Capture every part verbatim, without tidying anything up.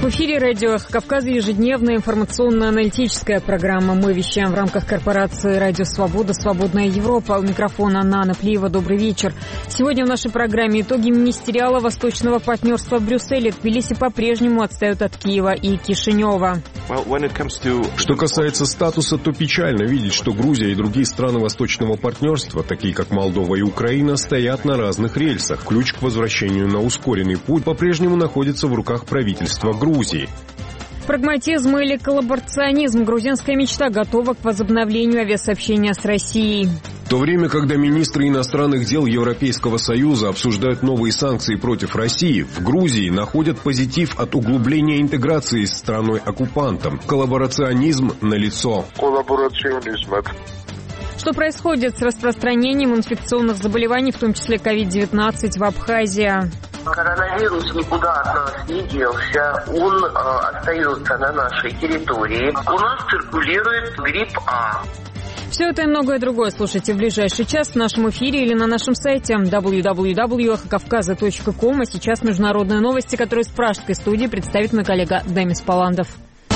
В эфире радио «Эхо Кавказа» ежедневная информационно-аналитическая программа. Мы вещаем в рамках корпорации «Радио Свобода. Свободная Европа». У микрофона Нана Плиева. Добрый вечер. Сегодня в нашей программе итоги министериала Восточного партнерства в Брюсселе. Тбилиси по-прежнему отстают от Киева и Кишинева. Что касается статуса, то печально видеть, что Грузия и другие страны Восточного партнерства, такие как Молдова и Украина, стоят на разных рельсах. Ключ к возвращению на ускоренный путь по-прежнему находится в руках правительства Грузии. Прагматизм или коллаборационизм? Грузинская мечта готова к возобновлению авиасообщения с Россией. В то время, когда министры иностранных дел Европейского Союза обсуждают новые санкции против России, в Грузии находят позитив от углубления интеграции с страной-оккупантом. Коллаборационизм налицо. Коллаборационизм. Что происходит с распространением инфекционных заболеваний, в том числе ковид девятнадцать, в Абхазии? Коронавирус никуда от нас не делся, он э, остается на нашей территории. У нас циркулирует грипп А. Все это и многое другое слушайте в ближайший час в нашем эфире или на нашем сайте дабл ю дабл ю дабл ю точка эхо кавказа точка ком. А сейчас международные новости, которые с пражской студии представит мой коллега Демис Паландов.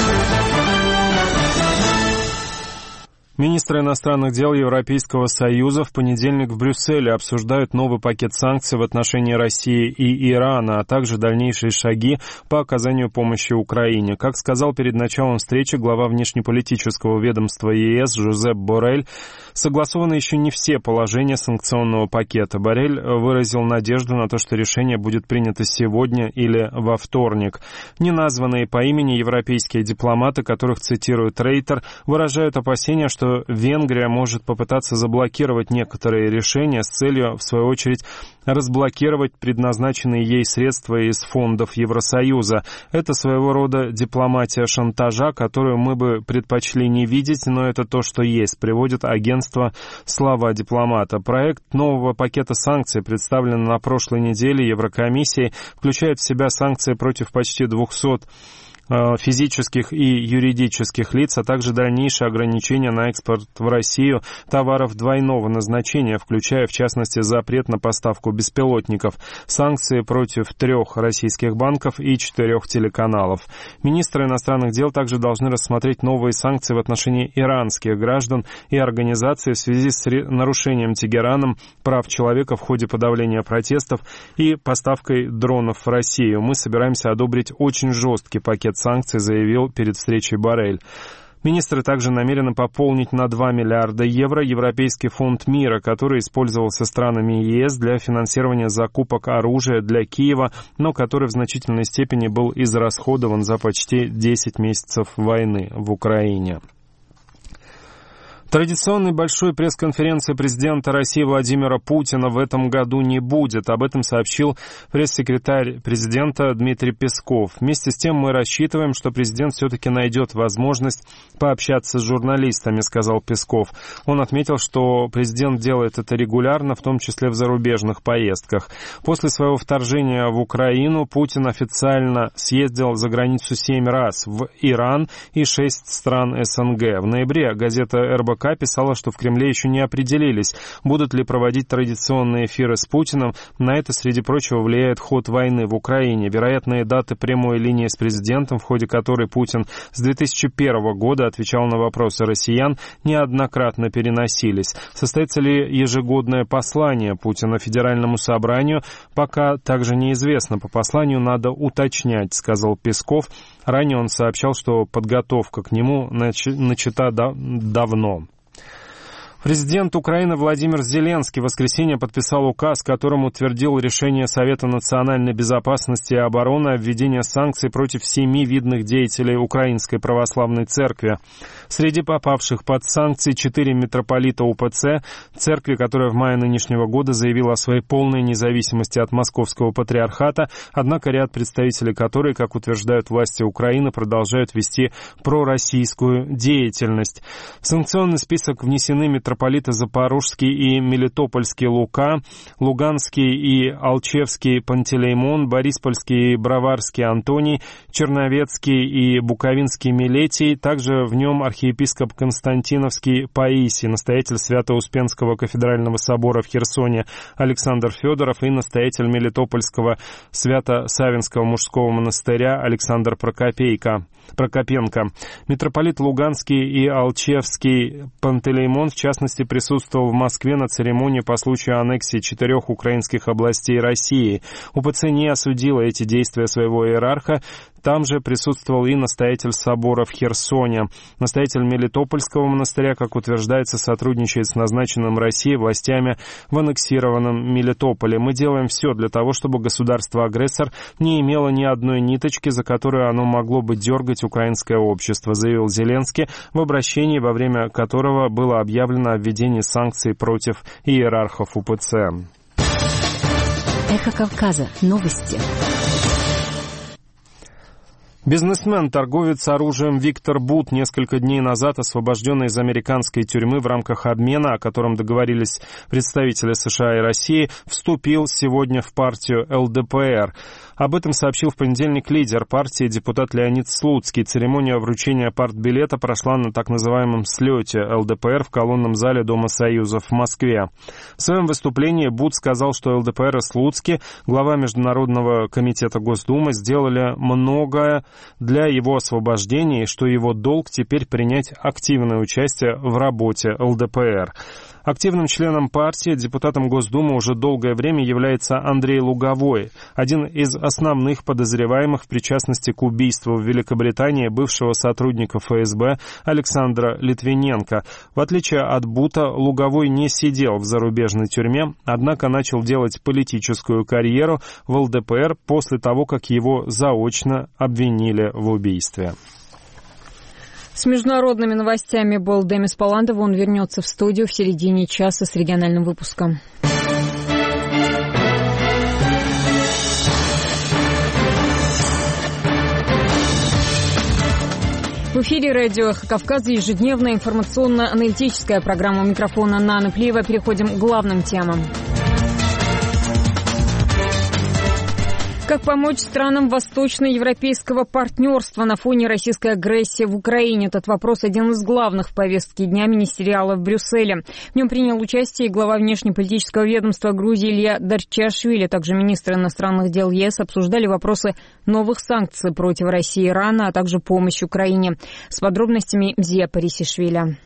Министры иностранных дел Европейского Союза в понедельник в Брюсселе обсуждают новый пакет санкций в отношении России и Ирана, а также дальнейшие шаги по оказанию помощи Украине. Как сказал перед началом встречи глава внешнеполитического ведомства ЕС Жозеп Боррель, согласованы еще не все положения санкционного пакета. Боррель выразил надежду на то, что решение будет принято сегодня или во вторник. Неназванные по имени европейские дипломаты, которых цитирует Рейтер, выражают опасения, что Венгрия может попытаться заблокировать некоторые решения с целью, в свою очередь, разблокировать предназначенные ей средства из фондов Евросоюза. Это своего рода дипломатия шантажа, которую мы бы предпочли не видеть, но это то, что есть, приводит агентство «Слова дипломата». Проект нового пакета санкций, представленный на прошлой неделе Еврокомиссией, включает в себя санкции против почти двухсот физических и юридических лиц, а также дальнейшие ограничения на экспорт в Россию товаров двойного назначения, включая, в частности, запрет на поставку беспилотников, санкции против трех российских банков и четырех телеканалов. Министры иностранных дел также должны рассмотреть новые санкции в отношении иранских граждан и организаций в связи с нарушением Тегераном прав человека в ходе подавления протестов и поставкой дронов в Россию. Мы собираемся одобрить очень жесткий пакет санкций, заявил перед встречей Боррель. Министры также намерены пополнить на два миллиарда евро Европейский фонд мира, который использовался странами ЕС для финансирования закупок оружия для Киева, но который в значительной степени был израсходован за почти десять месяцев войны в Украине. Традиционной большой пресс-конференции президента России Владимира Путина в этом году не будет. Об этом сообщил пресс-секретарь президента Дмитрий Песков. Вместе с тем мы рассчитываем, что президент все-таки найдет возможность пообщаться с журналистами, сказал Песков. Он отметил, что президент делает это регулярно, в том числе в зарубежных поездках. После своего вторжения в Украину Путин официально съездил за границу семь раз в Иран и шесть стран СНГ. В ноябре газета эр бэ ка писала, что в Кремле еще не определились, будут ли проводить традиционные эфиры с Путиным. На это, среди прочего, влияет ход войны в Украине. Вероятные даты прямой линии с президентом, в ходе которой Путин с две тысячи первого года отвечал на вопросы россиян, неоднократно переносились. Состоится ли ежегодное послание Путина Федеральному собранию, пока также неизвестно. По посланию надо уточнять, сказал Песков. Ранее он сообщал, что подготовка к нему начата давно. Президент Украины Владимир Зеленский в воскресенье подписал указ, которым утвердил решение Совета национальной безопасности и обороны о введении санкций против семи видных деятелей Украинской православной церкви. Среди попавших под санкции четыре митрополита УПЦ, церкви, которая в мае нынешнего года заявила о своей полной независимости от Московского патриархата, однако ряд представителей которой, как утверждают власти Украины, продолжают вести пророссийскую деятельность. В санкционный список внесены митрополиты митрополиты Запорожский и Мелитопольский Лука, Луганский и Алчевский Пантелеймон, Бориспольский и Броварский Антоний, Черновецкий и Буковинский Милетий, также в нем архиепископ Константиновский Паисий, настоятель Свято-Успенского кафедрального собора в Херсоне Александр Федоров и настоятель Мелитопольского Свято-Савинского мужского монастыря Александр Прокопейко. Прокопенко. Митрополит Луганский и Алчевский Пантелеймон, в частности, присутствовал в Москве на церемонии по случаю аннексии четырех украинских областей России. УПЦ не осудила эти действия своего иерарха. Там же присутствовал и настоятель собора в Херсоне. Настоятель Мелитопольского монастыря, как утверждается, сотрудничает с назначенным Россией властями в аннексированном Мелитополе. Мы делаем все для того, чтобы государство-агрессор не имело ни одной ниточки, за которую оно могло бы дергать украинское общество, заявил Зеленский в обращении, во время которого было объявлено о введении санкций против иерархов УПЦ. Эхо Кавказа. Новости. Бизнесмен, торговец оружием Виктор Бут, несколько дней назад освобожденный из американской тюрьмы в рамках обмена, о котором договорились представители США и России, вступил сегодня в партию эл дэ пэ эр. Об этом сообщил в понедельник лидер партии депутат Леонид Слуцкий. Церемония вручения партбилета прошла на так называемом слете эл дэ пэ эр в колонном зале Дома Союзов в Москве. В своем выступлении Бут сказал, что эл дэ пэ эр и Слуцкий, глава Международного комитета Госдумы, сделали многое для его освобождения и что его долг теперь принять активное участие в работе эл дэ пэ эр. Активным членом партии, депутатом Госдумы уже долгое время является Андрей Луговой, один из основных подозреваемых в причастности к убийству в Великобритании бывшего сотрудника эф эс бэ Александра Литвиненко. В отличие от Бута, Луговой не сидел в зарубежной тюрьме, однако начал делать политическую карьеру в эл дэ пэ эр после того, как его заочно обвинили в убийстве. С международными новостями был Демис Паландов. Он вернется в студию в середине часа с региональным выпуском. В эфире радио «Эхо Кавказа», ежедневная информационно-аналитическая программа. У микрофона Нана Плиева. Переходим к главным темам. Как помочь странам восточноевропейского партнерства на фоне российской агрессии в Украине? Этот вопрос один из главных в повестке дня министериала в Брюсселе. В нем принял участие и глава внешнеполитического ведомства Грузии Илья Дарчиашвили. Также министры иностранных дел е эс обсуждали вопросы новых санкций против России и Ирана, а также помощь Украине. С подробностями Мзия Парисишвили.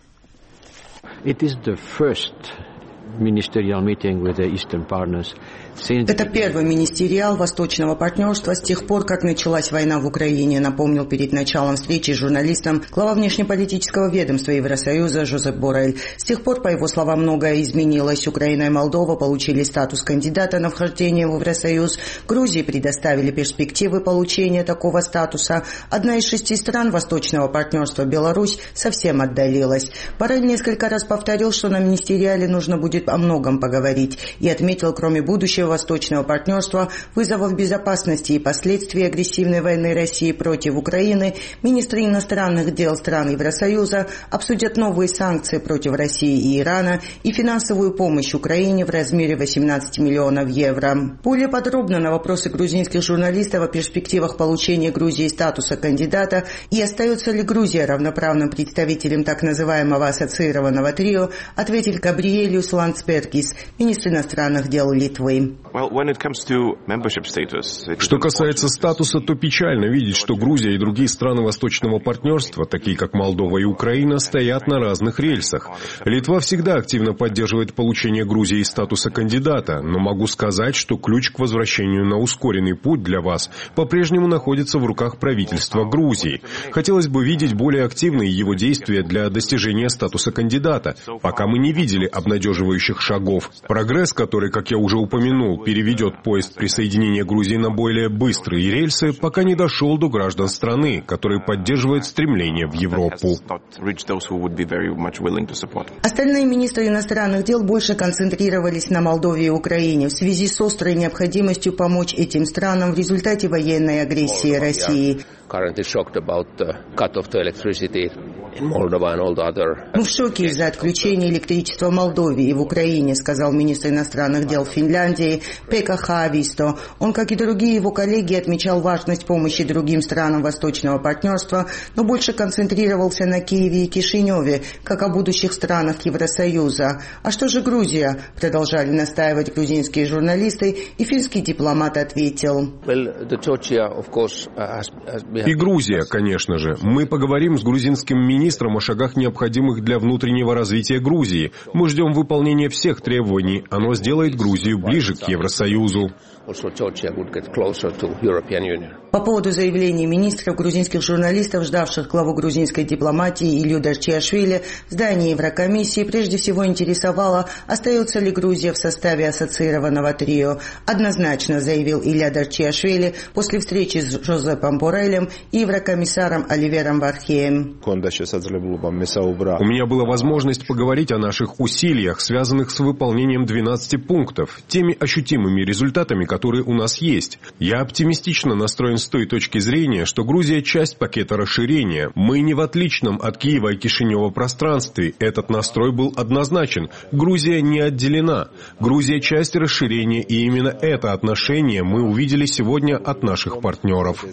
Это первый министериал Восточного партнерства с тех пор, как началась война в Украине, напомнил перед началом встречи с журналистом глава внешнеполитического ведомства Евросоюза Жозеп Боррель. С тех пор, по его словам, многое изменилось. Украина и Молдова получили статус кандидата на вхождение в Евросоюз. Грузии предоставили перспективы получения такого статуса. Одна из шести стран Восточного партнерства, Беларусь, совсем отдалилась. Боррель несколько раз повторил, что на министериале нужно будет о многом поговорить, и отметил, кроме будущего Восточного партнерства, вызовов безопасности и последствий агрессивной войны России против Украины, министры иностранных дел стран Евросоюза обсудят новые санкции против России и Ирана и финансовую помощь Украине в размере восемнадцати миллионов евро. Более подробно на вопросы грузинских журналистов о перспективах получения Грузии статуса кандидата и остается ли Грузия равноправным представителем так называемого ассоциированного трио, ответил Габриэлиус Ландсбергис, министр иностранных дел Литвы. Что касается статуса, то печально видеть, что Грузия и другие страны Восточного партнерства, такие как Молдова и Украина, стоят на разных рельсах. Литва всегда активно поддерживает получение Грузии статуса кандидата, но могу сказать, что ключ к возвращению на ускоренный путь для вас по-прежнему находится в руках правительства Грузии. Хотелось бы видеть более активные его действия для достижения статуса кандидата, пока мы не видели обнадеживающих шагов. Прогресс, который, как я уже упомянул, переведет поезд присоединения Грузии на более быстрые рельсы, пока не дошел до граждан страны, которые поддерживают стремление в Европу. Остальные министры иностранных дел больше концентрировались на Молдове и Украине в связи с острой необходимостью помочь этим странам в результате военной агрессии России. currently shocked about the cut off to electricity in Moldova and all the other... Мы в шоке из-за отключения электричества в Молдове и в Украине, сказал министр иностранных дел Финляндии Пекка Хааvisто. Он, как и другие его коллеги, отмечал важность помощи другим странам Восточного партнерства, но больше концентрировался на Киеве и Кишиневе, как о будущих странах Евросоюза. А что же Грузия? Продолжали настаивать грузинские журналисты, и финский дипломат ответил. Well, the Georgia, of course, has, has been... И Грузия, конечно же. Мы поговорим с грузинским министром о шагах, необходимых для внутреннего развития Грузии. Мы ждем выполнения всех требований. Оно сделает Грузию ближе к Евросоюзу. По поводу заявлений министров, грузинских журналистов, ждавших главу грузинской дипломатии Илью Дарчиашвили в здании Еврокомиссии, прежде всего интересовало, остается ли Грузия в составе ассоциированного трио. Однозначно, заявил Илья Дарчиашвили после встречи с Жозепом Борреллем и еврокомиссаром Оливером Вархеем. У меня была возможность поговорить о наших усилиях, связанных с выполнением двенадцати пунктов, теми ощутимыми результатами, которые у нас есть. Я оптимистично настроен с той точки зрения, что Грузия – часть пакета расширения. Мы не в отличном от Киева и Кишинева пространстве. Этот настрой был однозначен. Грузия не отделена. Грузия – часть расширения, и именно это отношение мы увидели сегодня от наших партнеров.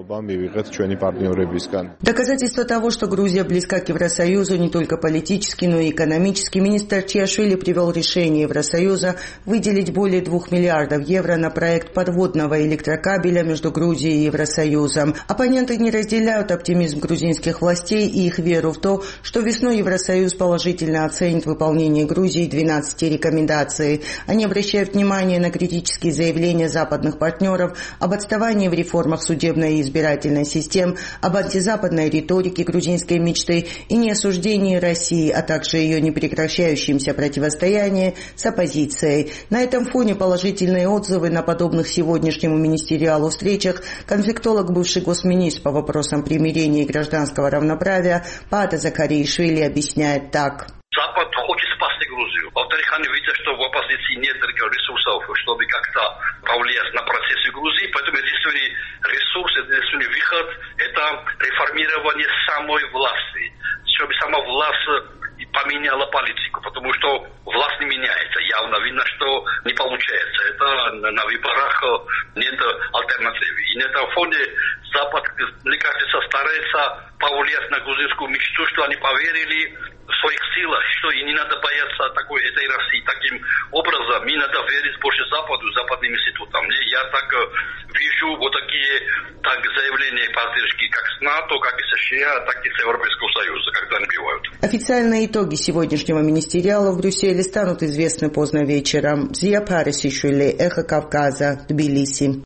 Доказательство того, что Грузия близка к Евросоюзу не только политически, но и экономически, министр Дарчиашвили привел решение Евросоюза выделить более двух миллиардов евро на проект подводного электрокабеля между Грузией и Евросоюзом. Оппоненты не разделяют оптимизм грузинских властей и их веру в то, что весной Евросоюз положительно оценит выполнение Грузии двенадцати рекомендаций. Они обращают внимание на критические заявления западных партнеров об отставании в реформах судебной и избирательной систем, об антизападной риторике грузинской мечты и неосуждении России, а также ее непрекращающемся противостоянии с оппозицией. На этом фоне положительные отзывы на подобных сегодняшнему министериалу встречах конфликтолог, бывший госминистр по вопросам примирения и гражданского равноправия Пата Закариишвили объясняет так. Запад хочет спасти Грузию. Во-вторых, они видят, что в оппозиции нет ресурсов, чтобы как-то повлиять на процессы Грузии. Поэтому единственный ресурс, единственный выход – это реформирование самой власти. Чтобы сама власть поменяла политику, потому что власть не меняется. Явно видно, что не получается. Это на выборах нет альтернативы. И на этом фоне Запад, мне кажется, старается повлиять на грузинскую мечту, что они поверили в своих силах, что и не надо бояться такой этой России. Таким образом, не надо верить больше Западу, западным институтам. Я так вижу вот такие так, заявления поддержки как с НАТО, как и США, так и с Европейского Союза, когда они бывают. Официальные итоги сегодняшнего министериала в Брюсселе станут известны поздно вечером. Зия Парисишвили, Эхо Кавказа, Тбилиси.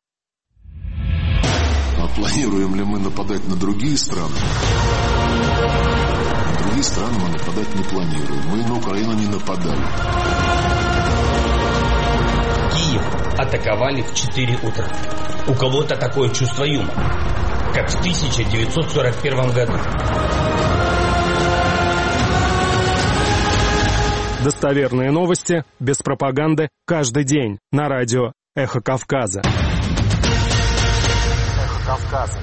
А планируем ли мы нападать на другие страны? На другие страны мы нападать не планируем. Мы на Украину не нападали. Киев атаковали в четыре утра. У кого-то такое чувство юмора, как в тысяча девятьсот сорок первом году. Достоверные новости, без пропаганды, каждый день на радио «Эхо Кавказа». «Эхо Кавказа».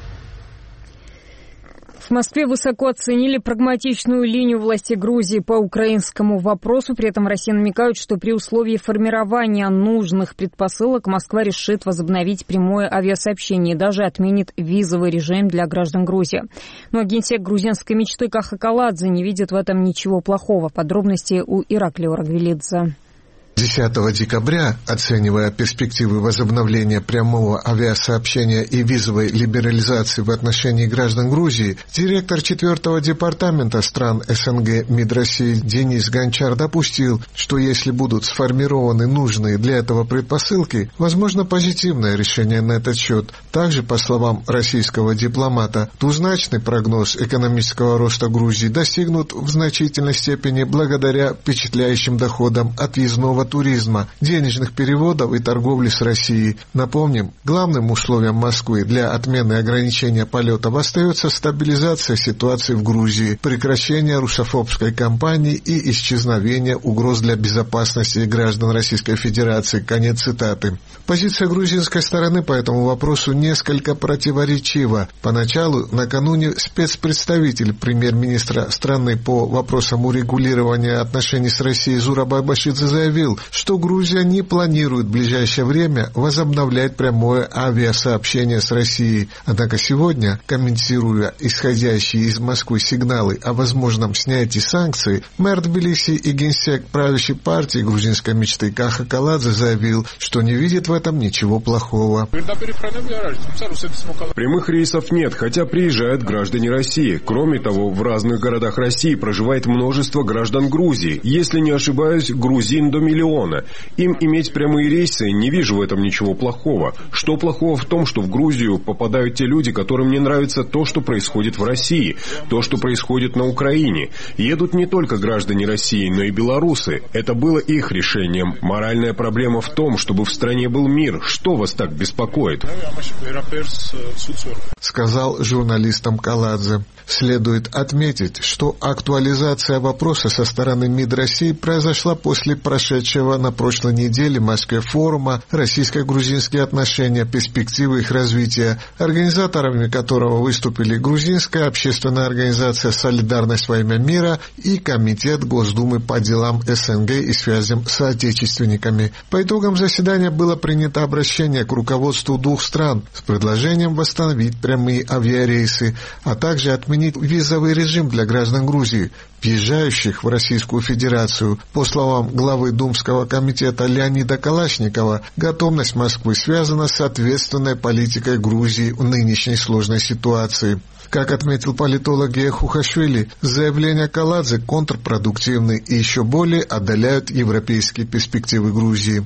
В Москве высоко оценили прагматичную линию власти Грузии по украинскому вопросу. При этом Россия намекает, что при условии формирования нужных предпосылок Москва решит возобновить прямое авиасообщение и даже отменит визовый режим для граждан Грузии. Но генсек грузинской мечты Каха Каладзе не видит в этом ничего плохого. Подробности у Ираклия Оргвелидзе. десятого декабря, оценивая перспективы возобновления прямого авиасообщения и визовой либерализации в отношении граждан Грузии, директор четвертого департамента стран СНГ МИД России Денис Гончар допустил, что если будут сформированы нужные для этого предпосылки, возможно позитивное решение на этот счет. Также, по словам российского дипломата, двузначный прогноз экономического роста Грузии достигнут в значительной степени благодаря впечатляющим доходам от въездного туризма, денежных переводов и торговли с Россией. Напомним, главным условием Москвы для отмены ограничения полетов остается стабилизация ситуации в Грузии, прекращение русофобской кампании и исчезновение угроз для безопасности граждан Российской Федерации. Конец цитаты. Позиция грузинской стороны по этому вопросу несколько противоречива. Поначалу, накануне, спецпредставитель премьер-министра страны по вопросам урегулирования отношений с Россией Зураб Башидзе заявил, что Грузия не планирует в ближайшее время возобновлять прямое авиасообщение с Россией. Однако сегодня, комментируя исходящие из Москвы сигналы о возможном снятии санкций, мэр Тбилиси и генсек правящей партии грузинской мечты Каха Каладзе заявил, что не видит в этом ничего плохого. Прямых рейсов нет, хотя приезжают граждане России. Кроме того, в разных городах России проживает множество граждан Грузии. Если не ошибаюсь, грузин до миллиона. Им иметь прямые рейсы, не вижу в этом ничего плохого. Что плохого в том, что в Грузию попадают те люди, которым не нравится то, что происходит в России, то, что происходит на Украине. Едут не только граждане России, но и белорусы. Это было их решением. Моральная проблема в том, чтобы в стране был мир. Что вас так беспокоит? Сказал журналистам Каладзе. Следует отметить, что актуализация вопроса со стороны МИД России произошла после прошедшего на прошлой неделе в Москве форума «Российско-грузинские отношения. Перспективы их развития», организаторами которого выступили Грузинская общественная организация «Солидарность во имя мира» и Комитет Госдумы по делам СНГ и связям с соотечественниками. По итогам заседания было принято обращение к руководству двух стран с предложением восстановить прямые авиарейсы, а также отменить визовый режим для граждан Грузии, въезжающих в Российскую Федерацию. По словам главы Думского комитета Леонида Калашникова, готовность Москвы связана с ответственной политикой Грузии в нынешней сложной ситуации. Как отметил политолог Гея Хухашвили, заявления Каладзе контрпродуктивны и еще более отдаляют европейские перспективы Грузии.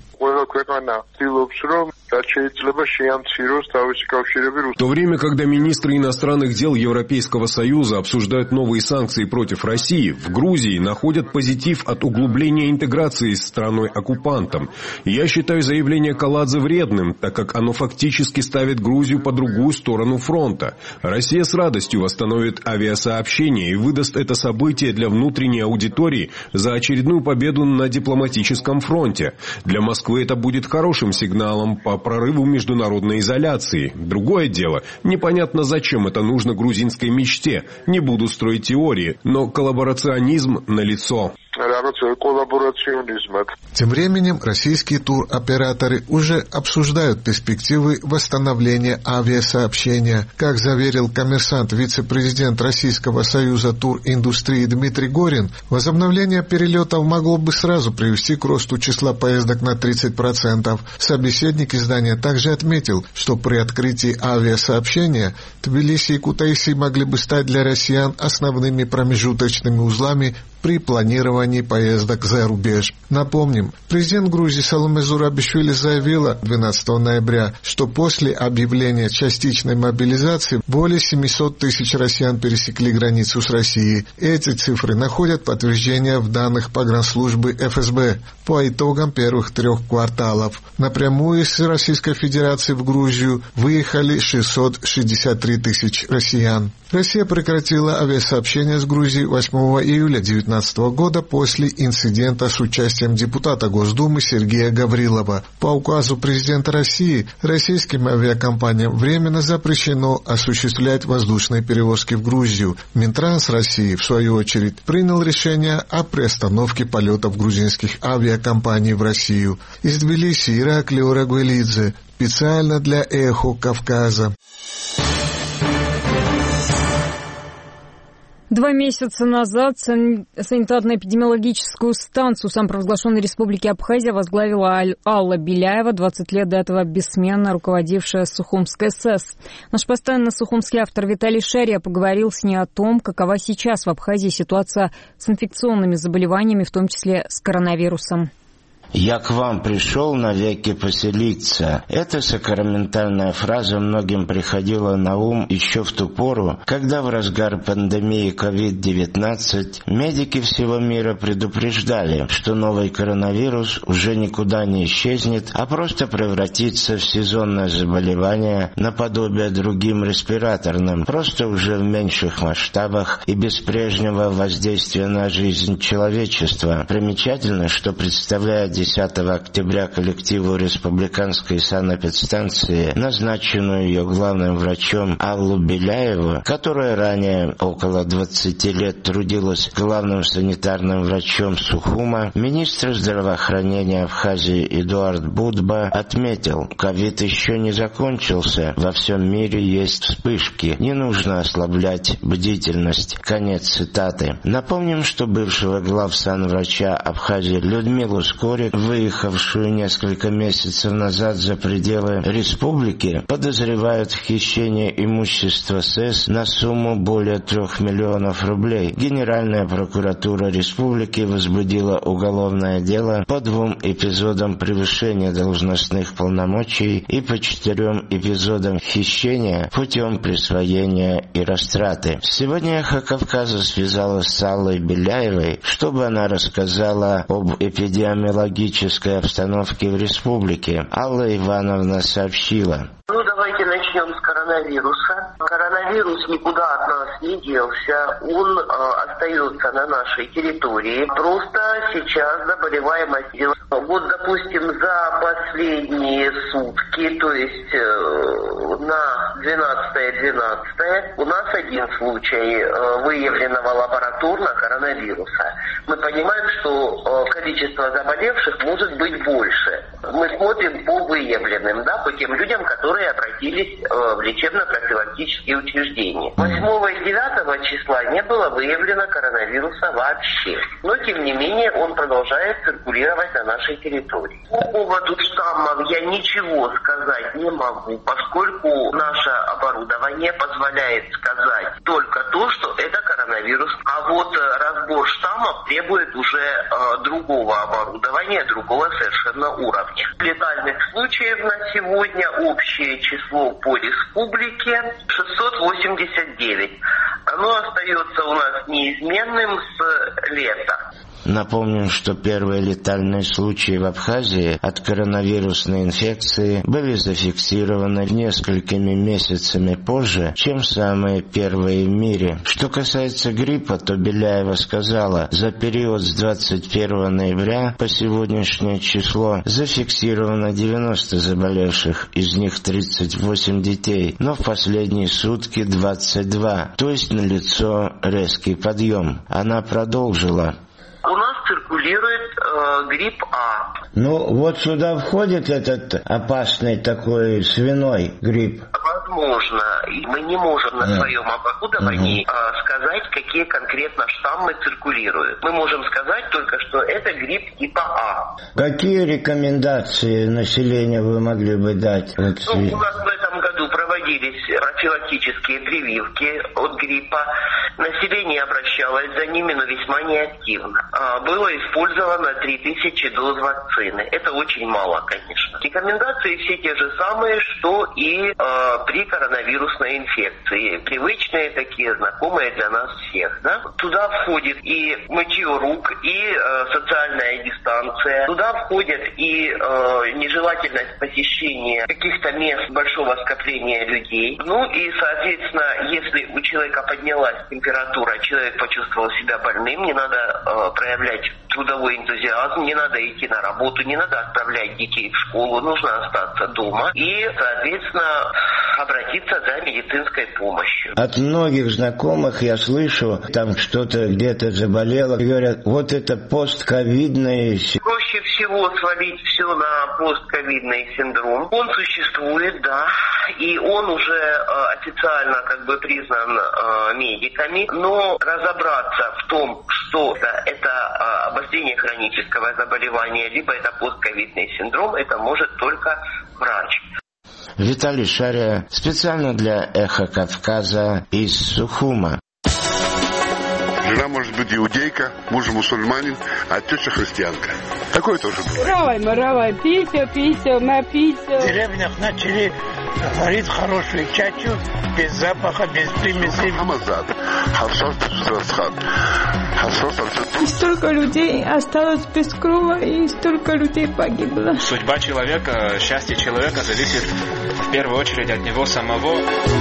В то время, когда министры иностранных дел Европейского Союза обсуждают новые санкции против России, в Грузии находят позитив от углубления интеграции с страной-оккупантом. Я считаю заявление Каладзе вредным, так как оно фактически ставит Грузию по другую сторону фронта. Россия с радостью восстановит авиасообщение и выдаст это событие для внутренней аудитории за очередную победу на дипломатическом фронте. Для Москвы это будет хорошим сигналом по прорыву международной изоляции. Другое дело, непонятно, зачем это нужно грузинской мечте. Не буду строить теории, но коллаборационизм налицо. Тем временем российские туроператоры уже обсуждают перспективы восстановления авиасообщения. Как заверил коммерсант, вице-президент Российского союза туриндустрии Дмитрий Горин, возобновление перелетов могло бы сразу привести к росту числа поездок на тридцать процентов. Собеседник издания также отметил, что при открытии авиасообщения Тбилиси и Кутаиси могли бы стать для россиян основными промежуточными узлами при планировании поездок за рубеж. Напомним, президент Грузии Саломе Зурабишвили заявила двенадцатого ноября, что после объявления частичной мобилизации более семьсот тысяч россиян пересекли границу с Россией. Эти цифры находят подтверждение в данных погранслужбы эф эс бэ по итогам первых трех кварталов. Напрямую из Российской Федерации в Грузию выехали шестьсот шестьдесят три тысячи россиян. Россия прекратила авиасообщение с Грузией восьмого июля две тысячи девятнадцатого года после инцидента с участием депутата Госдумы Сергея Гаврилова. По указу президента России российским авиакомпаниям временно запрещено осуществлять воздушные перевозки в Грузию. Минтранс России, в свою очередь, принял решение о приостановке полетов грузинских авиакомпаний в Россию. Из Тбилиси Ираклий Орагвелидзе, специально для «Эхо Кавказа». Два месяца назад санитарно-эпидемиологическую станцию самопровозглашенной Республики Абхазия возглавила Алла Беляева, двадцать лет до этого бессменно руководившая Сухумской СЭС. Наш постоянный сухумский автор Виталий Шария поговорил с ней о том, какова сейчас в Абхазии ситуация с инфекционными заболеваниями, в том числе с коронавирусом. «Я к вам пришел навеки поселиться». Эта сакраментальная фраза многим приходила на ум еще в ту пору, когда в разгар пандемии ковид девятнадцать медики всего мира предупреждали, что новый коронавирус уже никуда не исчезнет, а просто превратится в сезонное заболевание наподобие другим респираторным, просто уже в меньших масштабах и без прежнего воздействия на жизнь человечества. Примечательно, что представляет десятого октября коллективу республиканской санэпидстанции, назначенную ее главным врачом Аллу Беляеву, которая ранее около двадцати лет трудилась главным санитарным врачом Сухума, министр здравоохранения Абхазии Эдуард Будба отметил: ковид еще не закончился, во всем мире есть вспышки, не нужно ослаблять бдительность. Конец цитаты. Напомним, что бывшего главсанврача Абхазии Людмилу Скорик, выехавшую несколько месяцев назад за пределы республики, подозревают в хищении имущества СЭС на сумму более трех миллионов рублей. Генеральная прокуратура республики возбудила уголовное дело по двум эпизодам превышения должностных полномочий и по четырем эпизодам хищения путем присвоения и растраты. Сегодня «Эхо Кавказа» связалась с Аллой Беляевой, чтобы она рассказала об эпидемиологической обстановке в республике. Алла Ивановна сообщила: Ну, давайте начнем с коронавируса. Коронавирус никуда от нас не делся, он э, остается на нашей территории. Просто сейчас заболеваемость. Вот, допустим, за последние сутки, то есть э, на двенадцатое двенадцатое, у нас один случай э, выявленного лабораторно коронавируса. Мы понимаем, что э, количество заболевших может быть больше. Мы смотрим по выявленным, да, по тем людям, которые обратились э, в лечебно-профилактические учреждения. восьмого и девятого числа не было выявлено коронавируса вообще. Но, тем не менее, он продолжает циркулировать на нашей территории. По поводу штаммов я ничего сказать не могу, поскольку наше оборудование позволяет сказать только то, что это коронавирус. А вот э, разбор штаммов требует уже э, другого оборудования, другого совершенно уровня. Летальных случаев на сегодня общее число по республике шестьсот восемьдесят девять. Оно остается у нас неизменным с лета. Напомним, что первые летальные случаи в Абхазии от коронавирусной инфекции были зафиксированы несколькими месяцами позже, чем самые первые в мире. Что касается гриппа, то Беляева сказала: за период с двадцать первого ноября по сегодняшнее число зафиксировано девяносто заболевших, из них тридцать восемь детей, но в последние сутки двадцать два, то есть налицо резкий подъем. Она продолжила: у нас циркулирует э, грипп А. Ну, вот сюда входит этот опасный такой свиной грипп? Возможно. Мы не можем на своем оборудовании uh-huh. э, сказать, какие конкретно штаммы циркулируют. Мы можем сказать только, что это грипп типа А. Какие рекомендации населению вы могли бы дать? Ну, у нас в этом году проводились профилактические прививки от гриппа. Население обращалось за ними, но весьма неактивно. А, было использовано три тысячи доз вакцины. Это очень мало, конечно. Рекомендации все те же самые, что и э, при коронавирусной инфекции. Привычные такие, знакомые для нас всех. Да? Туда входит и мытье рук, и э, социальная дистанция. Туда входит и э, нежелательность посещения каких-то мест большого скопления людей. Ну и, соответственно, если у человека поднялась температура, человек почувствовал себя больным, не надо э, проявлять трудовой энтузиазм, не надо идти на работу, не надо отправлять детей в школу, нужно остаться дома и, соответственно, обратиться за медицинской помощью. От многих знакомых я слышу, там что-то где-то заболело, говорят, вот это постковидное. Проще всего свалить все на постковидный синдром. Он существует, да, и он уже э, официально как бы признан э, медиками, но разобраться в том, что это, это э, обострение хронического заболевания, либо это постковидный синдром, это может только врач. Виталий Шария, специально для «Эхо Кавказа» из Сухума. Жена может быть иудейка, муж мусульманин, а теща христианка. Такое тоже бывает. Равай, маравай, пися, пися, напися. В деревнях начали варить хорошую чачу, без запаха, без примесей. И столько людей осталось без крова, и столько людей погибло. Судьба человека, счастье человека зависит в первую очередь от него самого.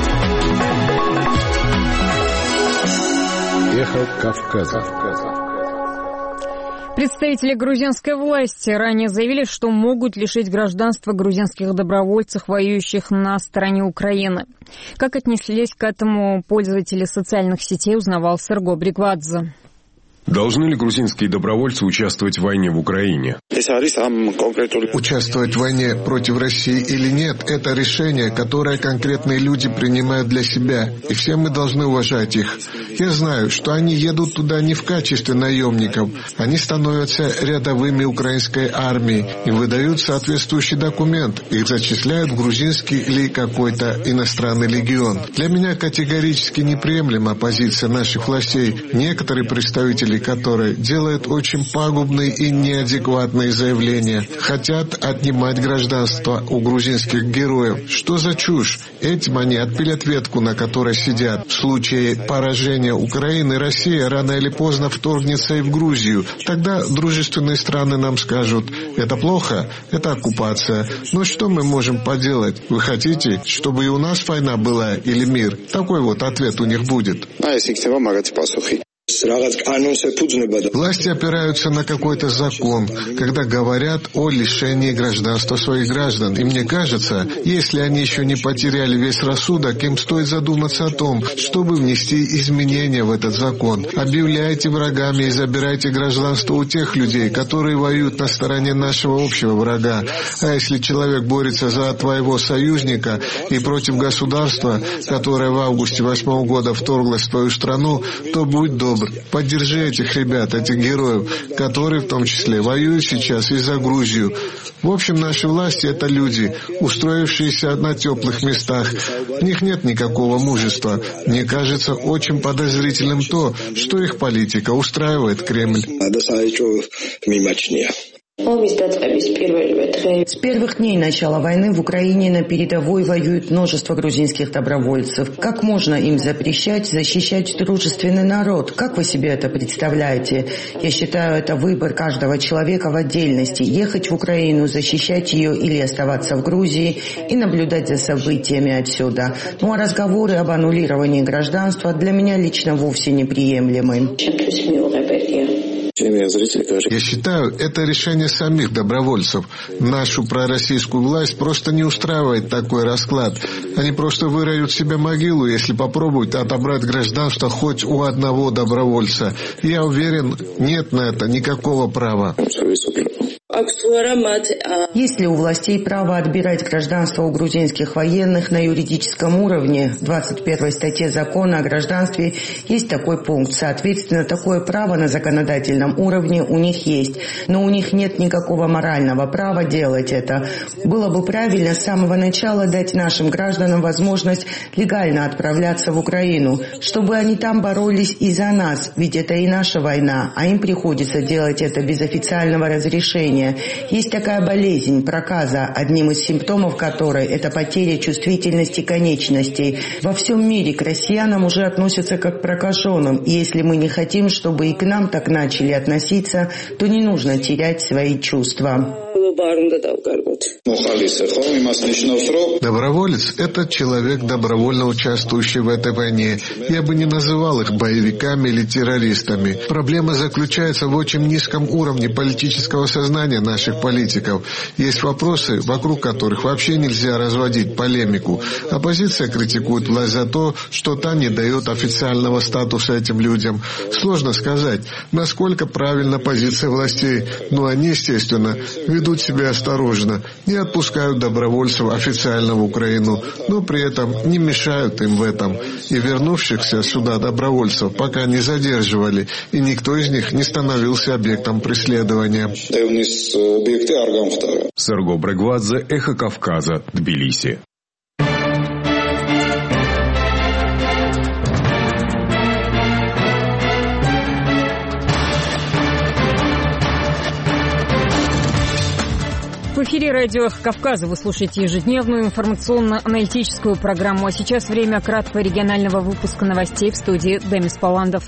Эхо Кавказа. Представители грузинской власти ранее заявили, что могут лишить гражданства грузинских добровольцев, воюющих на стороне Украины. Как отнеслись к этому пользователи социальных сетей, узнавал Серго Бригвадзе. Должны ли грузинские добровольцы участвовать в войне в Украине? Участвовать в войне против России или нет – это решение, которое конкретные люди принимают для себя, и все мы должны уважать их. Я знаю, что они едут туда не в качестве наемников, они становятся рядовыми украинской армии, им выдают соответствующий документ, их зачисляют в грузинский или какой-то иностранный легион. Для меня категорически неприемлема позиция наших властей. Некоторые представители, которые делают очень пагубные и неадекватные заявления, хотят отнимать гражданство у грузинских героев. Что за чушь? Этим они отпилят ветку, на которой сидят. В случае поражения Украины Россия рано или поздно вторгнется и в Грузию. Тогда дружественные страны нам скажут: это плохо, это оккупация. Но что мы можем поделать? Вы хотите, чтобы и у нас война была или мир? Такой вот ответ у них будет. Власти опираются на какой-то закон, когда говорят о лишении гражданства своих граждан. И мне кажется, если они еще не потеряли весь рассудок, им стоит задуматься о том, чтобы внести изменения в этот закон. Объявляйте врагами и забирайте гражданство у тех людей, которые воюют на стороне нашего общего врага. А если человек борется за твоего союзника и против государства, которое в августе восьмого года вторглось в твою страну, то будь добр, поддержи этих ребят, этих героев, которые в том числе воюют сейчас и за Грузию. В общем, наши власти — это люди, устроившиеся на теплых местах. В них нет никакого мужества. Мне кажется очень подозрительным то, что их политика устраивает Кремль. С первых дней начала войны в Украине на передовой воюет множество грузинских добровольцев. Как можно им запрещать защищать дружественный народ? Как вы себе это представляете? Я считаю, это выбор каждого человека в отдельности. Ехать в Украину, защищать ее или оставаться в Грузии и наблюдать за событиями отсюда. Ну а разговоры об аннулировании гражданства для меня лично вовсе неприемлемы. Я считаю, это решение самих добровольцев. Нашу пророссийскую власть просто не устраивает такой расклад. Они просто выроют себе могилу, если попробуют отобрать гражданство хоть у одного добровольца. Я уверен, нет на это никакого права. Есть ли у властей право отбирать гражданство у грузинских военных на юридическом уровне? В двадцать первой статье закона о гражданстве есть такой пункт. Соответственно, такое право на законодательном уровне у них есть. Но у них нет никакого морального права делать это. Было бы правильно с самого начала дать нашим гражданам возможность легально отправляться в Украину, чтобы они там боролись и за нас. Ведь это и наша война, а им приходится делать это без официального разрешения. Есть такая болезнь, проказа, одним из симптомов которой это потеря чувствительности конечностей. Во всем мире к россиянам уже относятся как к прокаженным, и если мы не хотим, чтобы и к нам так начали относиться, то не нужно терять свои чувства. Доброволец – это человек, добровольно участвующий в этой войне. Я бы не называл их боевиками или террористами. Проблема заключается в очень низком уровне политического сознания наших политиков. Есть вопросы, вокруг которых вообще нельзя разводить полемику. Оппозиция критикует власть за то, что та не дает официального статуса этим людям. Сложно сказать, насколько правильна позиция властей, но они, естественно, ведут себя осторожно, не отпускают добровольцев официально в Украину, но при этом не мешают им в этом. И вернувшихся сюда добровольцев пока не задерживали, и никто из них не становился объектом преследования. Серго Бригвадзе, Эхо Кавказа, Тбилиси. В эфире радио «Эхо Кавказа». Вы слушаете ежедневную информационно-аналитическую программу. А сейчас время краткого регионального выпуска новостей в студии Демис Паландов.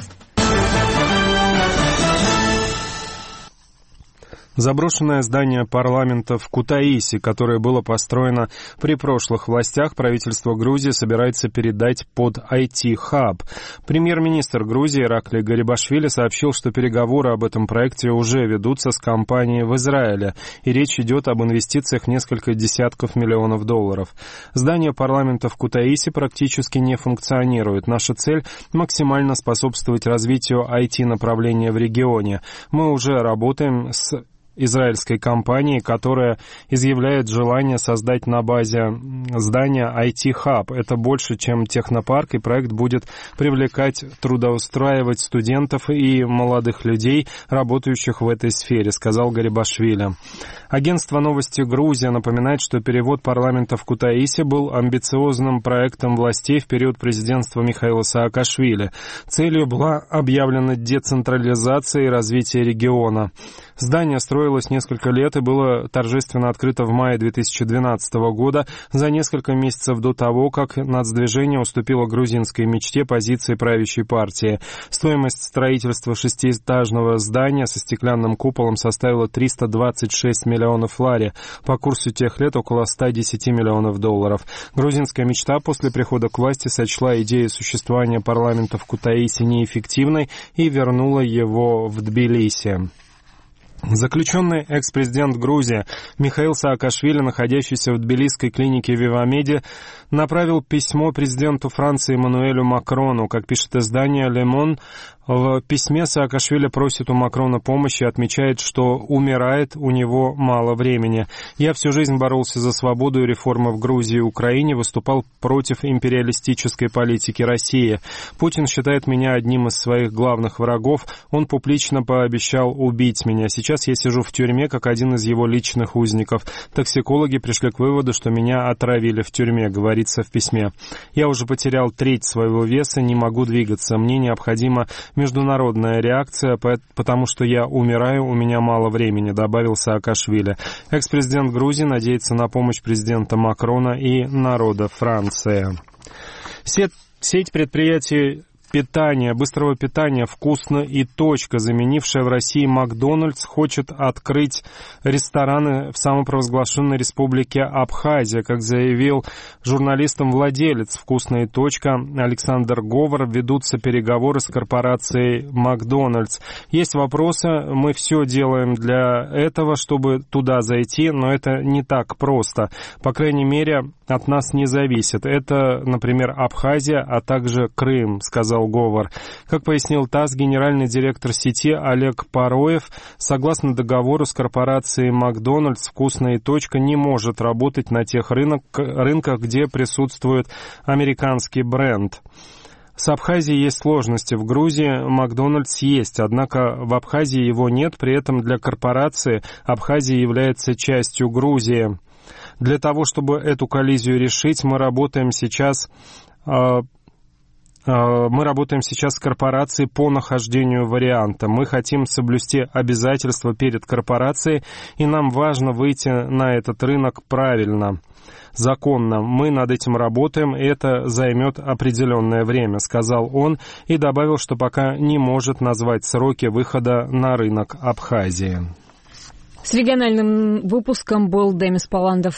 Заброшенное здание парламента в Кутаиси, которое было построено при прошлых властях, правительство Грузии собирается передать под ай ти-хаб. Премьер-министр Грузии Иракли Гарибашвили сообщил, что переговоры об этом проекте уже ведутся с компанией в Израиле, и речь идет об инвестициях в несколько десятков миллионов долларов. Здание парламента в Кутаиси практически не функционирует. Наша цель – максимально способствовать развитию ай ти-направления в регионе. Мы уже работаем с израильской компании, которая изъявляет желание создать на базе здания ай ти-хаб. Это больше, чем технопарк, и проект будет привлекать, трудоустраивать студентов и молодых людей, работающих в этой сфере, сказал Гарибашвили. Агентство «Новости Грузия» напоминает, что перевод парламента в Кутаиси был амбициозным проектом властей в период президентства Михаила Саакашвили. Целью была объявлена децентрализация и развитие региона. Здание строилось несколько лет и было торжественно открыто в мае две тысячи двенадцатого года, за несколько месяцев до того, как нацдвижение уступило грузинской мечте позиции правящей партии. Стоимость строительства шестиэтажного здания со стеклянным куполом составила триста двадцать шесть миллионов лари, по курсу тех лет около ста десяти миллионов долларов. Грузинская мечта после прихода к власти сочла идею существования парламента в Кутаиси неэффективной и вернула его в Тбилиси. Заключенный экс-президент Грузии Михаил Саакашвили, находящийся в тбилисской клинике Вивамеди, направил письмо президенту Франции Эммануэлю Макрону. Как пишет издание «Le Monde», в письме Саакашвили просит у Макрона помощи и отмечает, что умирает, у него мало времени. «Я всю жизнь боролся за свободу и реформы в Грузии и Украине, выступал против империалистической политики России. Путин считает меня одним из своих главных врагов. Он публично пообещал убить меня. Сейчас я сижу в тюрьме, как один из его личных узников. Токсикологи пришли к выводу, что меня отравили в тюрьме», говорится в письме. «Я уже потерял треть своего веса, не могу двигаться. Мне необходима международная реакция, потому что я умираю, у меня мало времени», добавил Саакашвили. Экс-президент Грузии надеется на помощь президента Макрона и народа Франции. Сеть предприятий питания, быстрого питания «Вкусно» и «Точка», заменившая в России Макдональдс, хочет открыть рестораны в самопровозглашенной республике Абхазия. Как заявил журналистам владелец «Вкусно» и «Точка» Александр Говор, ведутся переговоры с корпорацией Макдональдс. Есть вопросы, мы все делаем для этого, чтобы туда зайти, но это не так просто. По крайней мере, от нас не зависит. Это, например, Абхазия, а также Крым, сказал Говор. Как пояснил ТАСС, генеральный директор сети Олег Пароев, согласно договору с корпорацией Макдональдс, «Вкусно» и «Точка» не может работать на тех рынок, рынках, где присутствует американский бренд. С Абхазией есть сложности. В Грузии Макдональдс есть, однако в Абхазии его нет, при этом для корпорации Абхазия является частью Грузии. Для того, чтобы эту коллизию решить, мы работаем сейчас... Э, Мы работаем сейчас с корпорацией по нахождению варианта. Мы хотим соблюсти обязательства перед корпорацией, и нам важно выйти на этот рынок правильно, законно. Мы над этим работаем, и это займет определенное время, сказал он, и добавил, что пока не может назвать сроки выхода на рынок Абхазии. С региональным выпуском был Демис Паландов.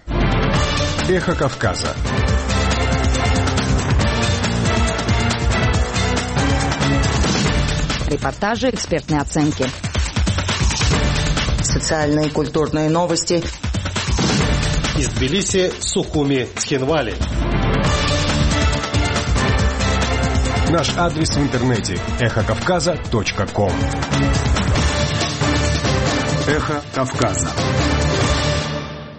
Эхо Кавказа. Репортажи, экспертные оценки. Социальные и культурные новости. Из Тбилиси, Сухуми, Цхинвали. Наш адрес в интернете эхо кавказа точка ком. Эхо Кавказа.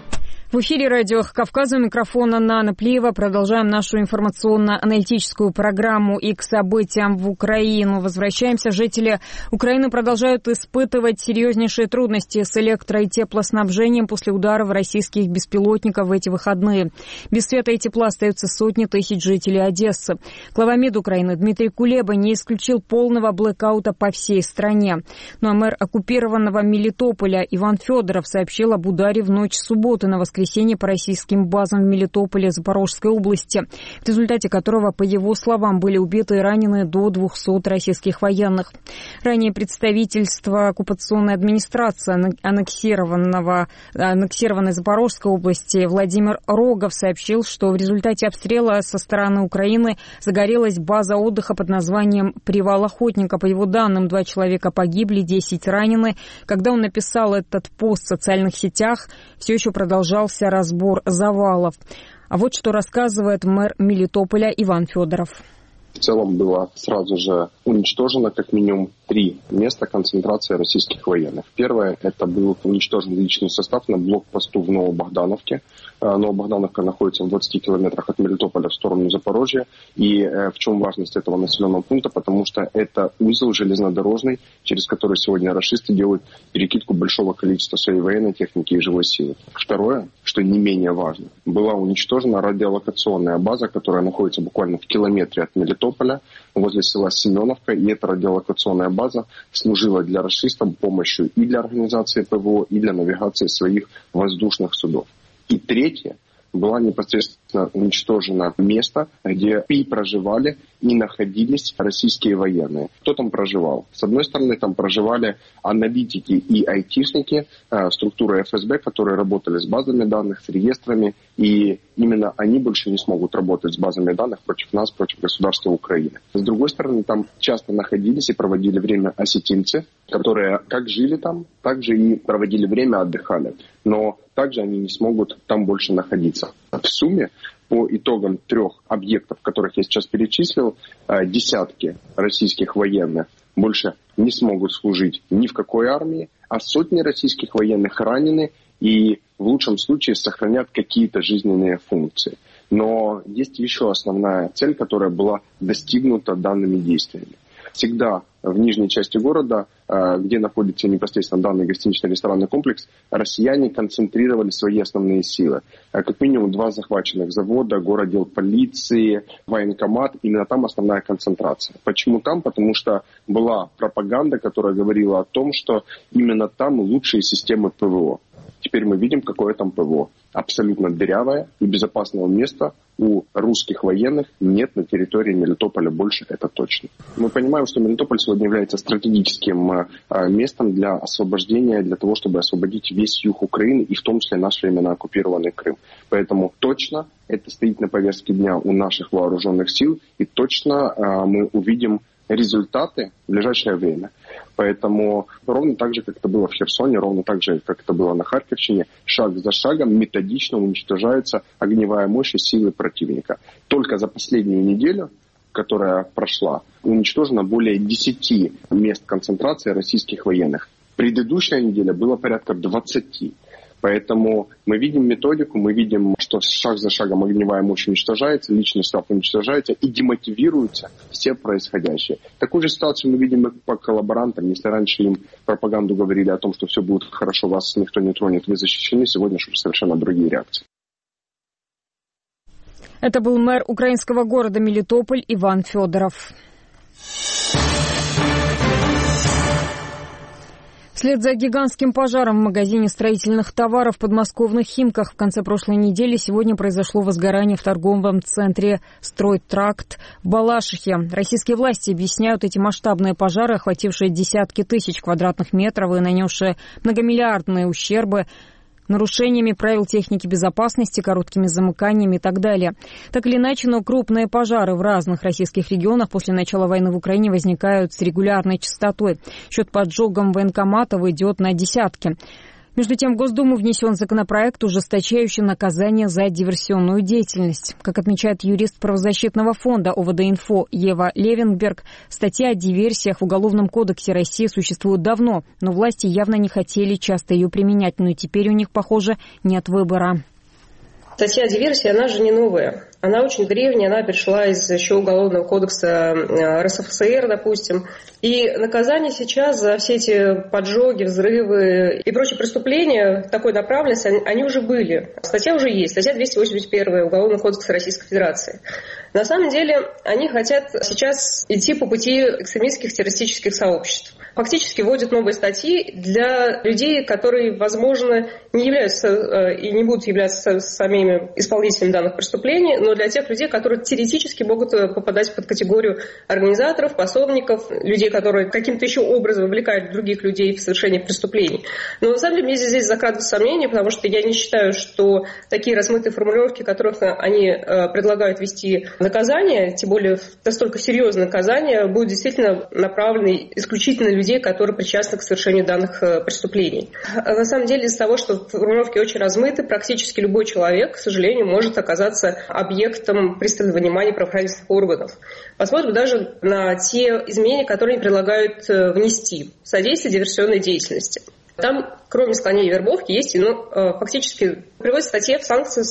В эфире радио «Кавказ», у микрофона Нана Плиева. Продолжаем нашу информационно-аналитическую программу и к событиям в Украину. Возвращаемся. Жители Украины продолжают испытывать серьезнейшие трудности с электро- и теплоснабжением после ударов российских беспилотников в эти выходные. Без света и тепла остаются сотни тысяч жителей Одессы. Глава МИД Украины Дмитрий Кулеба не исключил полного блэкаута по всей стране. Ну а мэр оккупированного Мелитополя Иван Федоров сообщил об ударе в ночь субботы на воскресенье по российским базам в Мелитополе Запорожской области, в результате которого, по его словам, были убиты и ранены до двухсот российских военных. Ранее представительство оккупационной администрации аннексированного, аннексированной Запорожской области Владимир Рогов сообщил, что в результате обстрела со стороны Украины загорелась база отдыха под названием «Привал охотника». По его данным, два человека погибли, десять ранены. Когда он написал этот пост в социальных сетях, все еще продолжался разбор завалов. А вот что рассказывает мэр Мелитополя Иван Федоров. В целом было сразу же уничтожено как минимум три места концентрации российских военных. Первое, это был уничтожен личный состав на блокпосту в Новобогдановке. Новобогдановка находится в двадцати километрах от Мелитополя в сторону Запорожья. И в чем важность этого населенного пункта? Потому что это узел железнодорожный, через который сегодня рашисты делают перекидку большого количества своей военной техники и живой силы. Второе, что не менее важно, была уничтожена радиолокационная база, которая находится буквально в километре от Мелитополя, возле села Семеновка. И эта радиолокационная база служила для рашистов помощью и для организации ПВО, и для навигации своих воздушных судов. И третье, была непосредственно уничтожено место, где и проживали, и находились российские военные. Кто там проживал? С одной стороны, там проживали аналитики и айтишники, э, структуры эф эс бэ, которые работали с базами данных, с реестрами, и именно они больше не смогут работать с базами данных против нас, против государства Украины. С другой стороны, там часто находились и проводили время осетинцы, которые как жили там, так же и проводили время, отдыхали. Но также они не смогут там больше находиться. В сумме, по итогам трех объектов, которых я сейчас перечислил, десятки российских военных больше не смогут служить ни в какой армии, а сотни российских военных ранены и в лучшем случае сохранят какие-то жизненные функции. Но есть еще основная цель, которая была достигнута данными действиями. Всегда в нижней части города, где находится непосредственно данный гостинично-ресторанный комплекс, россияне концентрировали свои основные силы. Как минимум два захваченных завода, городдел полиции, военкомат. Именно там основная концентрация. Почему там? Потому что была пропаганда, которая говорила о том, что именно там лучшие системы ПВО. Теперь мы видим, какое там ПВО. Абсолютно дырявое и безопасного места у русских военных нет на территории Мелитополя больше, это точно. Мы понимаем, что Мелитополь сегодня является стратегическим местом для освобождения, для того, чтобы освободить весь юг Украины и в том числе наш временно оккупированный Крым. Поэтому точно это стоит на повестке дня у наших вооруженных сил и точно мы увидим результаты в ближайшее время. Поэтому ровно так же, как это было в Херсоне, ровно так же, как это было на Харьковщине, шаг за шагом методично уничтожается огневая мощь и силы противника. Только за последнюю неделю, которая прошла, уничтожено более десяти мест концентрации российских военных. Предыдущая неделя было порядка двадцати. Поэтому мы видим методику, мы видим, что шаг за шагом огневая мощь уничтожается, личный состав уничтожается и демотивируются все происходящее. Такую же ситуацию мы видим и по коллаборантам. Если раньше им пропаганду говорили о том, что все будет хорошо, вас никто не тронет, вы защищены, сегодня уже совершенно другие реакции. Это был мэр украинского города Мелитополь Иван Федоров. Вслед за гигантским пожаром в магазине строительных товаров в подмосковных Химках в конце прошлой недели сегодня произошло возгорание в торговом центре «Стройтракт» в Балашихе. Российские власти объясняют эти масштабные пожары, охватившие десятки тысяч квадратных метров и нанесшие многомиллиардные ущербы, нарушениями правил техники безопасности, короткими замыканиями и так далее. Так или иначе, но крупные пожары в разных российских регионах после начала войны в Украине возникают с регулярной частотой. Счет поджогам военкоматов идет на десятки. Между тем, в Госдуму внесен законопроект, ужесточающий наказание за диверсионную деятельность. Как отмечает юрист правозащитного фонда о вэ дэ инфо Ева Левенберг, статья о диверсиях в Уголовном кодексе России существует давно, но власти явно не хотели часто ее применять, но и теперь у них, похоже, нет выбора. Статья диверсии, она же не новая. Она очень древняя, она перешла из еще Уголовного кодекса РСФСР, допустим. И наказание сейчас за все эти поджоги, взрывы и прочие преступления такой направленности, они, они уже были. Статья уже есть, статья двести восемьдесят один Уголовного кодекса Российской Федерации. На самом деле они хотят сейчас идти по пути экстремистских террористических сообществ. Фактически вводят новые статьи для людей, которые, возможно, не являются и не будут являться самими исполнителями данных преступлений, но для тех людей, которые теоретически могут попадать под категорию организаторов, пособников, людей, которые каким-то еще образом вовлекают других людей в совершение преступлений. Но на самом деле мне здесь закрадываются сомнения, потому что я не считаю, что такие размытые формулировки, которых они предлагают ввести наказание, тем более настолько серьезное наказание, будут действительно направлены исключительно на людей, которые причастны к совершению данных преступлений. На самом деле из-за того, что формулировки очень размыты, практически любой человек, к сожалению, может оказаться объектом пристального внимания правоохранительных органов. Посмотрим даже на те изменения, которые они предлагают внести в содействие диверсионной деятельности. Там, кроме склонения вербовки, есть, ну, фактически приводится в статье в санкции,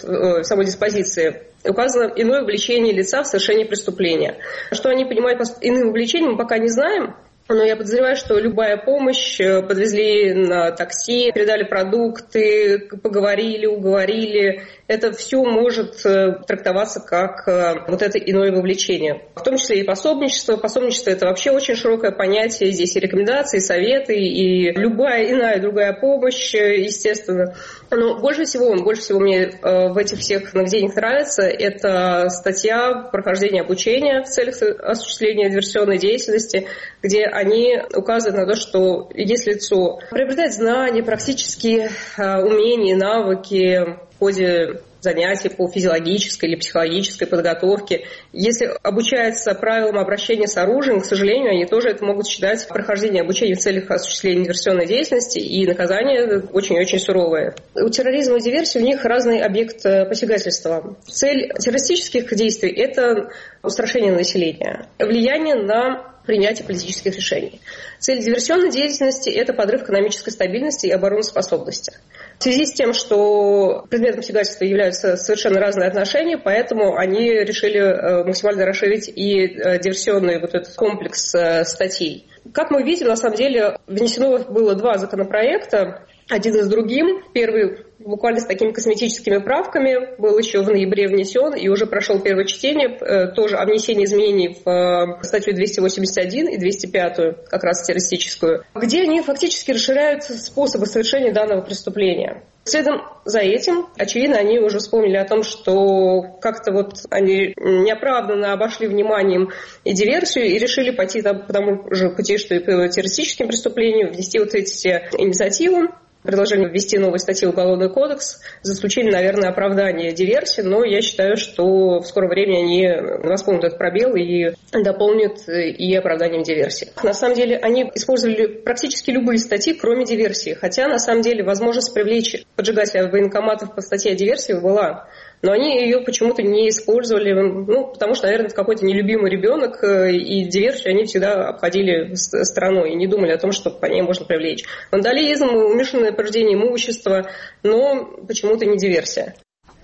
в самой диспозиции, указано иное вовлечение лица в совершение преступления. Что они понимают под иным вовлечением, мы пока не знаем. Но я подозреваю, что любая помощь, подвезли на такси, передали продукты, поговорили, уговорили, это все может трактоваться как вот это иное вовлечение. В том числе и пособничество. Пособничество – это вообще очень широкое понятие. Здесь и рекомендации, и советы, и любая иная другая помощь, естественно. Но больше всего, больше всего мне в этих всех наведениях нравится, это статья прохождения обучения в целях осуществления диверсионной деятельности, где они указывают на то, что если лицо приобретает знания, практические умения, навыки в ходе занятий по физиологической или психологической подготовке, если обучается правилам обращения с оружием, к сожалению, они тоже это могут считать прохождение обучения в целях осуществления диверсионной деятельности, и наказание очень-очень суровое. У терроризма и диверсии у них разный объект посягательства. Цель террористических действий – это устрашение населения, влияние на принятие политических решений. Цель диверсионной деятельности – это подрыв экономической стабильности и обороноспособности. В связи с тем, что предметом посягательства являются совершенно разные отношения, поэтому они решили максимально расширить и диверсионный вот этот комплекс статей. Как мы видим, на самом деле внесено было два законопроекта, один за другим. Первый буквально с такими косметическими правками был еще в ноябре внесен и уже прошел первое чтение, тоже о внесении изменений в статью двести восемьдесят один и двести пять, как раз террористическую, где они фактически расширяют способы совершения данного преступления. Следом за этим, очевидно, они уже вспомнили о том, что как-то вот они неоправданно обошли вниманием и диверсию и решили пойти там, по тому же пути, что и по террористическим преступлениям, внести вот эти все инициативы. Предложение ввести новые статьи в Уголовный кодекс за исключением, наверное, оправдания диверсии, но я считаю, что в скором времени они восполнят этот пробел и дополнят и оправданием диверсии. На самом деле они использовали практически любые статьи, кроме диверсии, хотя на самом деле возможность привлечь поджигателя военкоматов по статье о диверсии была. Но они ее почему-то не использовали, ну, потому что, наверное, это какой-то нелюбимый ребенок, и диверсию они всегда обходили стороной и не думали о том, что по ней можно привлечь. Вандализм, умышленное повреждение имущества, но почему-то не диверсия.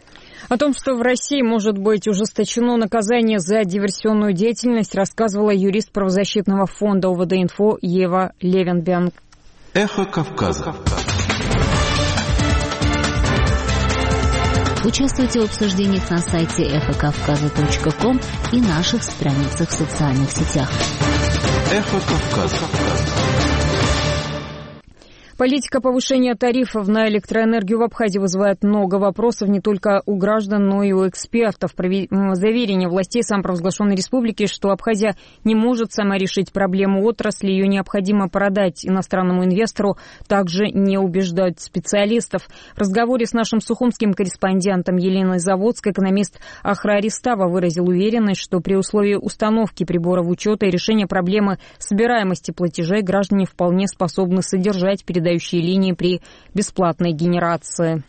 О том, что в России может быть ужесточено наказание за диверсионную деятельность, рассказывала юрист правозащитного фонда ОВД-Инфо Ева Левенбянк. Эхо Кавказа. Участвуйте в обсуждениях на сайте эхо кавказа точка ком и наших страницах в социальных сетях. Эхо Кавказа. Политика повышения тарифов на электроэнергию в Абхазии вызывает много вопросов не только у граждан, но и у экспертов. Заверение властей самопровозглашенной республики, что Абхазия не может сама решить проблему отрасли, ее необходимо продать иностранному инвестору, также не убеждают специалистов. В разговоре с нашим сухумским корреспондентом Еленой Заводской экономист Ахра Аристава выразил уверенность, что при условии установки приборов учета и решения проблемы собираемости платежей граждане вполне способны содержать передачу линии при бесплатной генерации.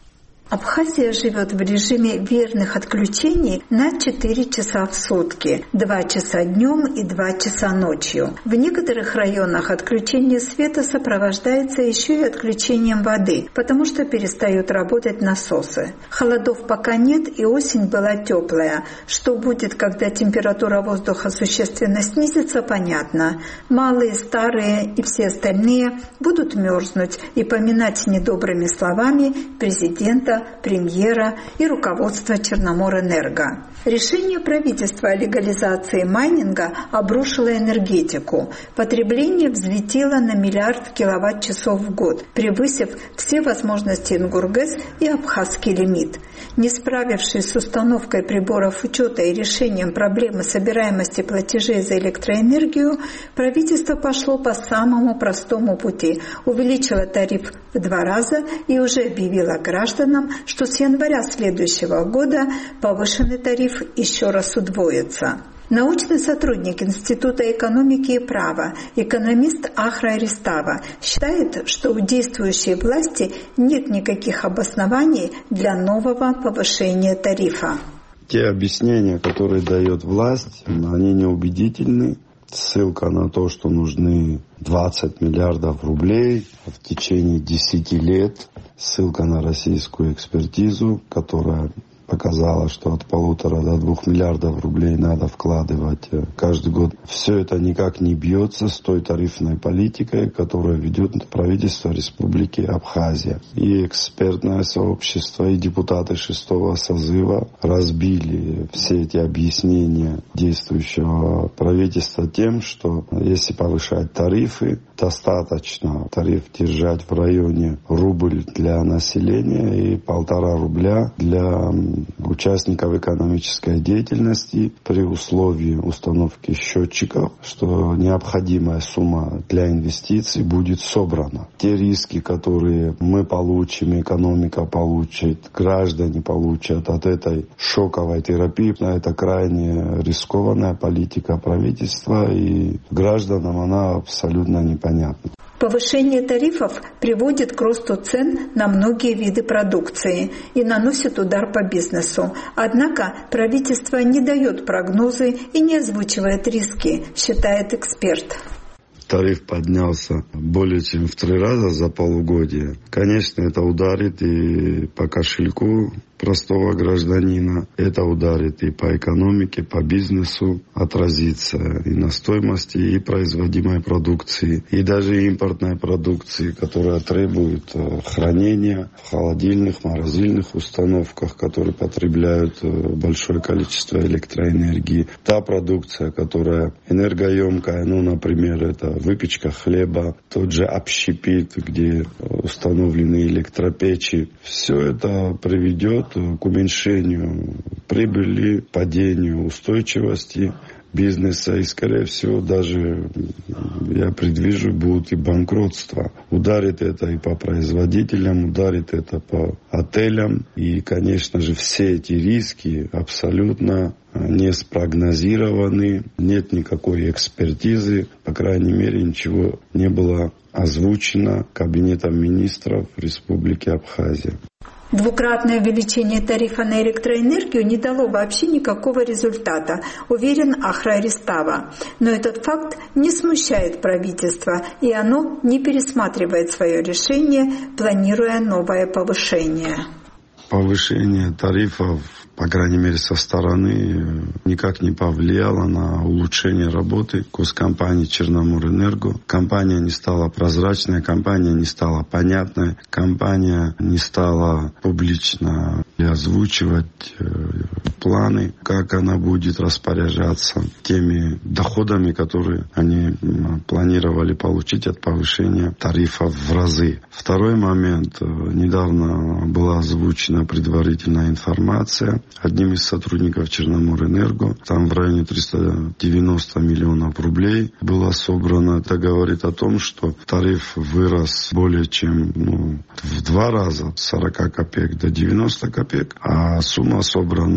Абхазия живет в режиме верных отключений на четыре часа в сутки, два часа днем и два часа ночью. В некоторых районах отключение света сопровождается еще и отключением воды, потому что перестают работать насосы. Холодов пока нет, и осень была теплая. Что будет, когда температура воздуха существенно снизится, понятно. Малые, старые и все остальные будут мерзнуть и поминать недобрыми словами президента, премьера и руководство Черноморэнерго. Решение правительства о легализации майнинга обрушило энергетику. Потребление взлетело на миллиард киловатт-часов в год, превысив все возможности Ингургэс и абхазский лимит. Не справившись с установкой приборов учета и решением проблемы собираемости платежей за электроэнергию, правительство пошло по самому простому пути, увеличило тариф в два раза и уже объявило гражданам, что с января следующего года повышенный тариф еще раз удвоится. Научный сотрудник Института экономики и права, экономист Ахра Аристава, считает, что у действующей власти нет никаких обоснований для нового повышения тарифа. Те объяснения, которые дает власть, они неубедительны. Ссылка на то, что нужны двадцать миллиардов рублей в течение десяти лет. Ссылка на российскую экспертизу, которая показала, что от полутора до двух миллиардов рублей надо вкладывать каждый год. Все это никак не бьется с той тарифной политикой, которую ведет правительство Республики Абхазия. И экспертное сообщество, и депутаты шестого созыва разбили все эти объяснения действующего правительства тем, что если повышать тарифы, достаточно тариф держать в районе рубль для населения и полтора рубля для участников экономической деятельности при условии установки счетчиков, что необходимая сумма для инвестиций будет собрана. Те риски, которые мы получим, экономика получит, граждане получат от этой шоковой терапии, это крайне рискованная политика правительства, и гражданам она абсолютно непонятна. Повышение тарифов приводит к росту цен на многие виды продукции и наносит удар по бизнесу. Однако правительство не дает прогнозы и не озвучивает риски, считает эксперт. Тариф поднялся более чем в три раза за полугодие. Конечно, это ударит и по кошельку простого гражданина. Это ударит и по экономике, по бизнесу, отразится и на стоимости и производимой продукции, и даже импортной продукции, которая требует хранения в холодильных, морозильных установках, которые потребляют большое количество электроэнергии. Та продукция, которая энергоемкая, ну, например, это выпечка хлеба, тот же общепит, где установлены электропечи. Все это приведет к уменьшению прибыли, падению устойчивости бизнеса, и, скорее всего, даже, я предвижу, будут и банкротства. Ударит это и по производителям, ударит это по отелям. И, конечно же, все эти риски абсолютно не спрогнозированы, нет никакой экспертизы, по крайней мере, ничего не было озвучено Кабинетом министров Республики Абхазия. Двукратное увеличение тарифа на электроэнергию не дало вообще никакого результата, уверен Ахра Аристава. Но этот факт не смущает правительство, и оно не пересматривает свое решение, планируя новое повышение. Повышение тарифов, по крайней мере, со стороны, никак не повлияло на улучшение работы госкомпании Черноморэнерго. Компания не стала прозрачной, компания не стала понятной, компания не стала публично озвучивать планы, как она будет распоряжаться теми доходами, которые они планировали получить от повышения тарифов в разы. Второй момент. Недавно была озвучена предварительная информация одним из сотрудников Черноморэнерго. Там в районе триста девяносто миллионов рублей было собрано. Это говорит о том, что тариф вырос более чем ну, в два раза, с сорока копеек до девяноста копеек, а сумма собранная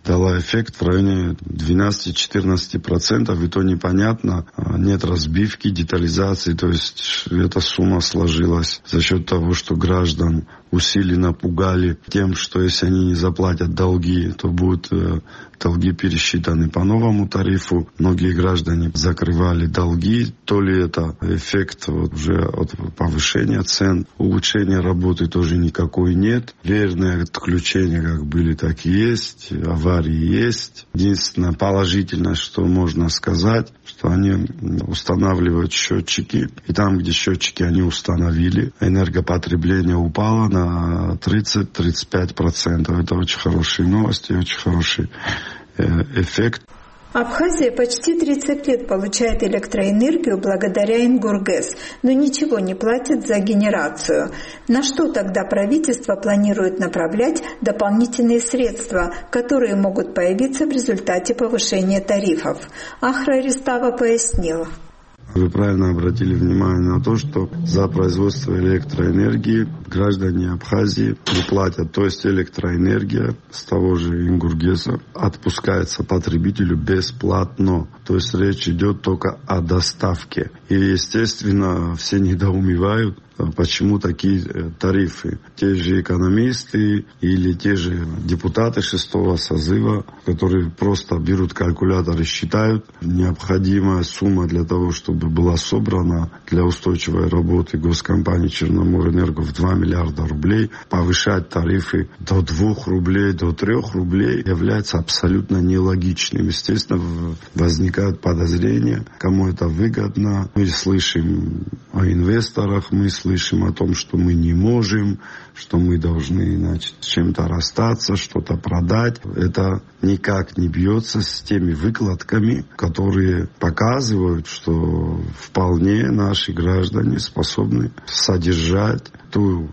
дала эффект в районе двенадцать-четырнадцать процентов, и то непонятно, нет разбивки, детализации, то есть эта сумма сложилась за счет того, что граждан усиленно пугали тем, что если они не заплатят долги, то будут э, долги пересчитаны по новому тарифу. Многие граждане закрывали долги, то ли это эффект вот, уже от повышения цен, улучшения работы тоже никакой нет. Верные отключения как были, так и есть, аварии есть. Единственное положительное, что можно сказать, что они устанавливают счетчики, и там, где счетчики они установили, энергопотребление упало на тридцать-тридцать пять процентов. Это очень хорошие новости, очень хороший э, эффект. Абхазия почти тридцать лет получает электроэнергию благодаря Ингургэс, но ничего не платит за генерацию. На что тогда правительство планирует направлять дополнительные средства, которые могут появиться в результате повышения тарифов? Ахра Ристава пояснила. Вы правильно обратили внимание на то, что за производство электроэнергии граждане Абхазии не платят. То есть электроэнергия с того же Ингургэса отпускается потребителю бесплатно. То есть речь идет только о доставке. И, естественно, все недоумевают, почему такие тарифы. Те же экономисты или те же депутаты шестого созыва, которые просто берут калькулятор и считают, необходимая сумма для того, чтобы была собрана для устойчивой работы госкомпании Черноморэнерго в два миллиарда рублей, повышать тарифы до двух рублей, до трех рублей является абсолютно нелогичным. Естественно, возникают подозрения, кому это выгодно. Мы слышим о инвесторах, мы слышим Слышим о том, что мы не можем, что мы должны, значит, с чем-то расстаться, что-то продать. Это никак не бьется с теми выкладками, которые показывают, что вполне наши граждане способны содержать ту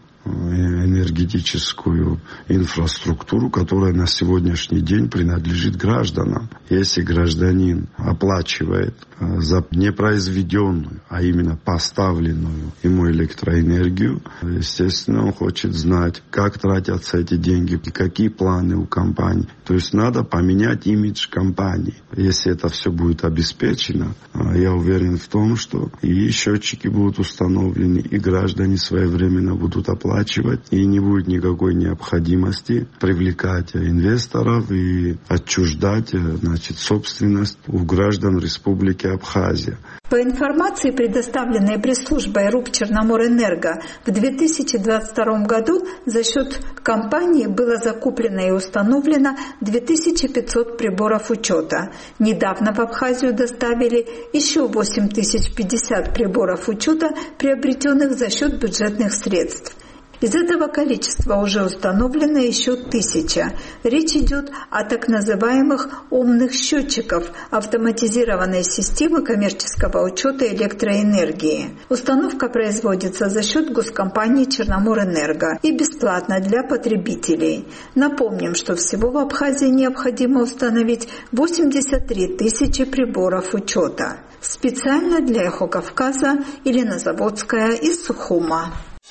энергетическую инфраструктуру, которая на сегодняшний день принадлежит гражданам. Если гражданин оплачивает за непроизведенную, а именно поставленную ему электроэнергию, естественно, он хочет знать, как тратятся эти деньги, какие планы у компании. То есть надо поменять имидж компании. Если это все будет обеспечено, я уверен в том, что и счетчики будут установлены, и граждане своевременно будут оплачивать, и не будет никакой необходимости привлекать инвесторов и отчуждать, значит, собственность у граждан Республики Абхазия. По информации, предоставленной пресс-службой РУП Черноморэнерго, в две тысячи двадцать втором году за счет компании было закуплено и установлено две тысячи пятьсот приборов учета. Недавно в Абхазию доставили еще восемь тысяч пятьдесят приборов учета, приобретенных за счет бюджетных средств. Из этого количества уже установлено еще тысяча. Речь идет о так называемых умных счетчиков автоматизированной системы коммерческого учета электроэнергии. Установка производится за счет госкомпании Черноморэнерго и бесплатно для потребителей. Напомним, что всего в Абхазии необходимо установить восемьдесят три тысячи приборов учета. Специально для Эхо Кавказа Елена Заводская из Сухума.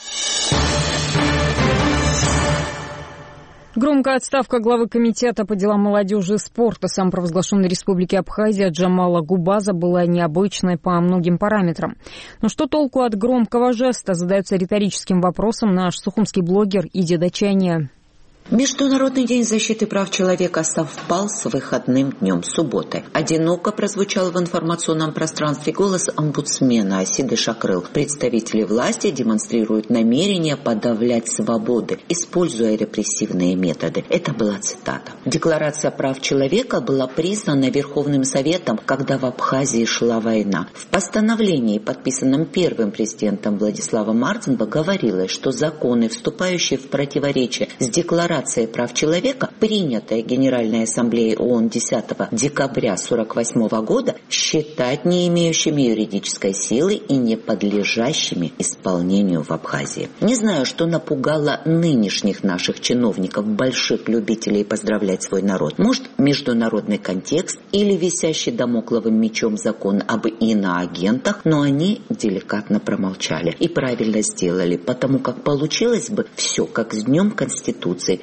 Громкая отставка главы комитета по делам молодежи и спорта самопровозглашенной Республики Абхазия Джамала Губаза была необычной по многим параметрам. Но что толку от громкого жеста, задается риторическим вопросом наш сухумский блогер Иди Дачания. Международный день защиты прав человека совпал с выходным днем субботы. Одиноко прозвучал в информационном пространстве голос омбудсмена Асиды Шакрыл. Представители власти демонстрируют намерение подавлять свободы, используя репрессивные методы. Это была цитата. Декларация прав человека была признана Верховным Советом, когда в Абхазии шла война. В постановлении, подписанном первым президентом Владиславом Марцинбо, говорилось, что законы, вступающие в противоречие с декларацией Декларация прав человека, принятая Генеральной Ассамблеей ООН десятого декабря сорок восьмого года, считать не имеющими юридической силы и не подлежащими исполнению в Абхазии. Не знаю, что напугало нынешних наших чиновников, больших любителей поздравлять свой народ. Может, международный контекст или висящий дамокловым мечом закон об иноагентах, но они деликатно промолчали и правильно сделали, потому как получилось бы все как с Днем Конституции.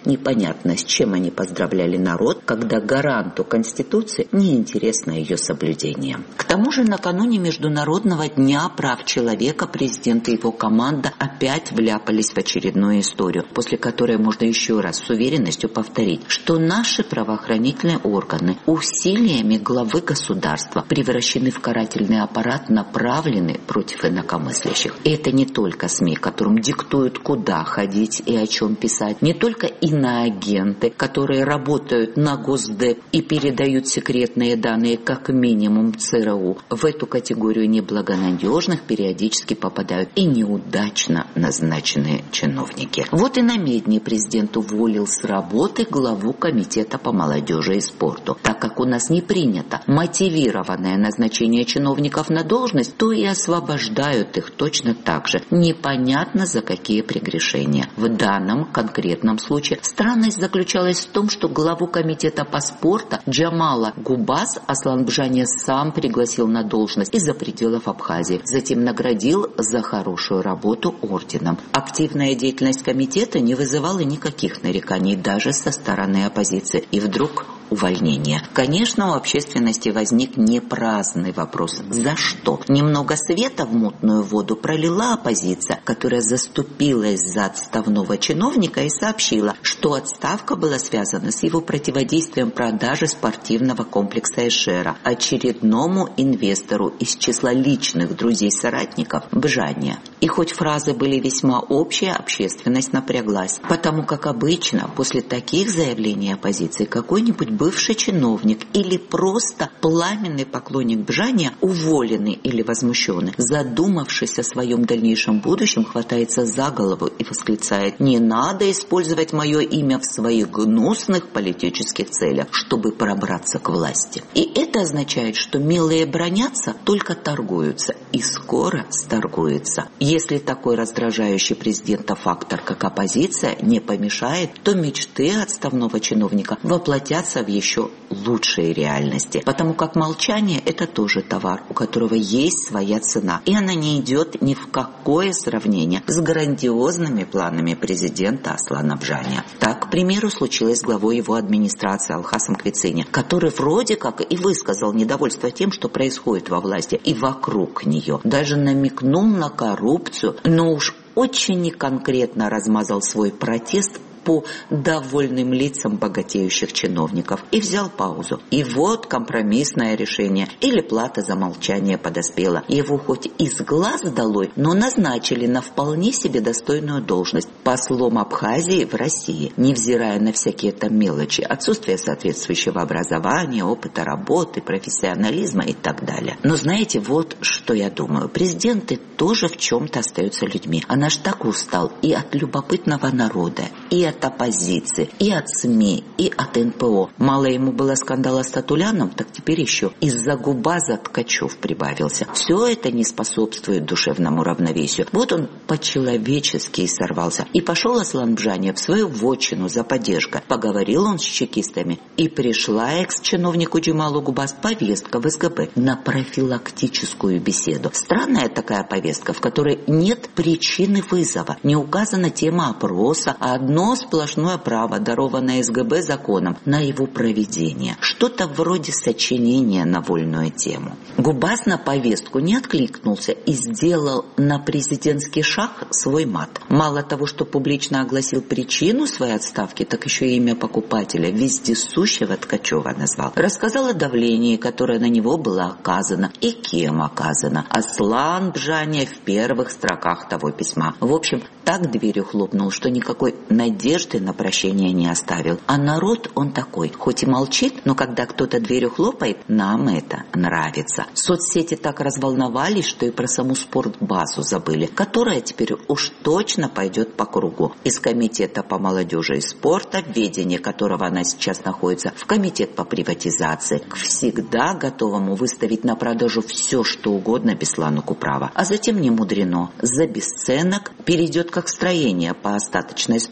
Непонятно, с чем они поздравляли народ, когда гаранту Конституции неинтересно ее соблюдение. К тому же накануне Международного дня прав человека президент и его команда опять вляпались в очередную историю, после которой можно еще раз с уверенностью повторить, что наши правоохранительные органы усилиями главы государства превращены в карательный аппарат, направленный против инакомыслящих. И это не только СМИ, которым диктуют, куда ходить и о чем писать, не только иноагенты, которые работают на Госдеп и передают секретные данные как минимум ЦРУ. В эту категорию неблагонадежных периодически попадают и неудачно назначенные чиновники. Вот и на Медне президент уволил с работы главу комитета по молодежи и спорту. Так как у нас не принято мотивированное назначение чиновников на должность, то и освобождают их точно так же. Непонятно за какие прегрешения. В данном конкретном случае странность заключалась в том, что главу комитета по спорту Джамала Губас Аслан Бжания сам пригласил на должность из-за пределов Абхазии. Затем наградил за хорошую работу орденом. Активная деятельность комитета не вызывала никаких нареканий даже со стороны оппозиции. И вдруг увольнение. Конечно, у общественности возник непраздный вопрос. За что? Немного света в мутную воду пролила оппозиция, которая заступилась за отставного чиновника и сообщила, что отставка была связана с его противодействием продаже спортивного комплекса Эшера очередному инвестору из числа личных друзей-соратников Бжания. И хоть фразы были весьма общие, общественность напряглась. Потому как обычно после таких заявлений оппозиции какой-нибудь бывший чиновник или просто пламенный поклонник Бжания, уволенный или возмущенный, задумавшись о своем дальнейшем будущем, хватается за голову и восклицает: «Не надо использовать мое имя в своих гнусных политических целях, чтобы пробраться к власти». И это означает, что милые бронятся, только торгуются, и скоро сторгуются. Если такой раздражающий президента фактор, как оппозиция, не помешает, то мечты отставного чиновника воплотятся в еще лучшие реальности. Потому как молчание – это тоже товар, у которого есть своя цена. И она не идет ни в какое сравнение с грандиозными планами президента Аслана Бжания. Так, к примеру, случилось с главой его администрации Алхасом Квицини, который вроде как и высказал недовольство тем, что происходит во власти и вокруг нее. Даже намекнул на коррупцию, но уж очень неконкретно размазал свой протест по довольным лицам богатеющих чиновников и взял паузу. И вот компромиссное решение или плата за молчание подоспела. Его хоть из глаз долой, но назначили на вполне себе достойную должность послом Абхазии в России, невзирая на всякие там мелочи, отсутствие соответствующего образования, опыта работы, профессионализма и так далее. Но знаете, вот что я думаю. Президенты тоже в чем-то остаются людьми. А наш так устал и от любопытного народа, и от оппозиции, и от СМИ, и от эн пэ о. Мало ему было скандала с Татуляном, так теперь еще из-за Губаза Ткачев прибавился. Все это не способствует душевному равновесию. Вот он по-человечески и сорвался. И пошел Аслан Бжания в свою вотчину за поддержкой. Поговорил он с чекистами. И пришла экс-чиновнику Джамалу Губаз повестка в эс гэ бэ на профилактическую беседу. Странная такая повестка, в которой нет причины вызова. Не указана тема опроса, а одно сплошное право, дарованное эс гэ бэ законом, на его проведение. Что-то вроде сочинения на вольную тему. Губаз на повестку не откликнулся и сделал на президентский шаг свой мат. Мало того, что публично огласил причину своей отставки, так еще и имя покупателя, вездесущего Ткачева назвал. Рассказал о давлении, которое на него было оказано и кем оказано. Аслан Бжания в первых строках того письма. В общем, так дверью хлопнул, что никакой надежды на прощение не оставил. А народ он такой, хоть и молчит, но когда кто-то дверью хлопает, нам это нравится. Соцсети так разволновались, что и про саму спортбазу забыли, которая теперь уж точно пойдет по кругу. Из комитета по молодежи и спорта, в ведении которого она сейчас находится, в комитет по приватизации, к всегда готовому выставить на продажу все, что угодно Беслану Куправа. А затем не мудрено. За бесценок перейдет как строение по остаточной стоимости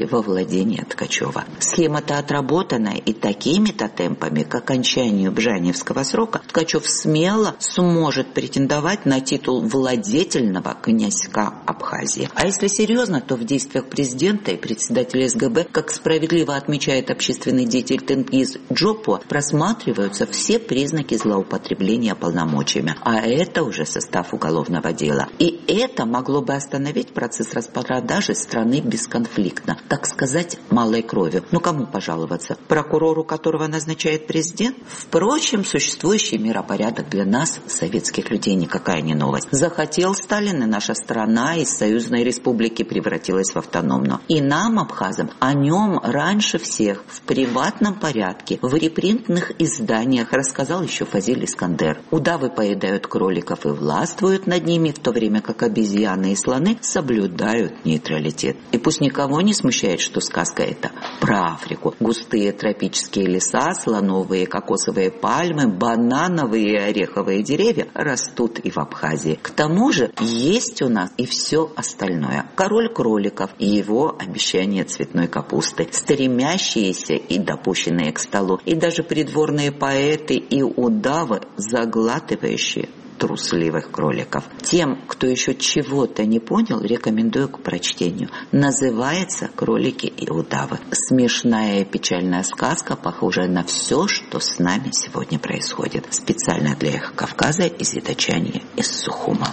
полностью во владение Ткачева. Схема-то отработанная, и такими-то темпами к окончанию Бжаневского срока Ткачев смело сможет претендовать на титул владетельного князька Абхазии. А если серьезно, то в действиях президента и председателя СГБ, как справедливо отмечает общественный деятель Тенгиз Джопуа, просматриваются все признаки злоупотребления полномочиями. А это уже состав уголовного дела. И это могло бы остановить процесс распродажи страны бесконфликтно, так сказать, малой кровью. Ну кому пожаловаться? Прокурору, которого назначает президент? Впрочем, существующий миропорядок для нас, советских людей, никакая не новость. Захотел Сталин, и наша страна из союзной республики превратилась в автономную. И нам, абхазам, о нем раньше всех в приватном порядке, в репринтных изданиях рассказал еще Фазиль Искандер. Удавы поедают кроликов и властвуют над ними, в то время как обезьяны и слоны соблюдают нейтралитет. И пусть никого не смущает, что сказка эта про Африку. Густые тропические леса, слоновые кокосовые пальмы, банановые и ореховые деревья растут и в Абхазии. К тому же есть у нас и все остальное. Король кроликов и его обещание цветной капусты, стремящиеся и допущенные к столу, и даже придворные поэты и удавы, заглатывающие трусливых кроликов. Тем, кто еще чего-то не понял, рекомендую к прочтению. Называется «Кролики и удавы». Смешная и печальная сказка, похожая на все, что с нами сегодня происходит. Специально для Эхо Кавказа из Ятачани, из Сухума.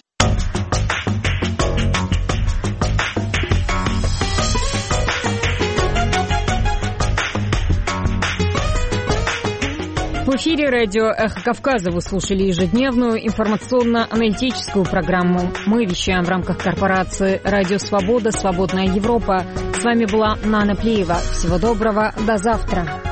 В эфире радио «Эхо Кавказа» вы слушали ежедневную информационно-аналитическую программу. Мы вещаем в рамках корпорации «Радио Свобода. Свободная Европа». С вами была Нана Плиева. Всего доброго. До завтра.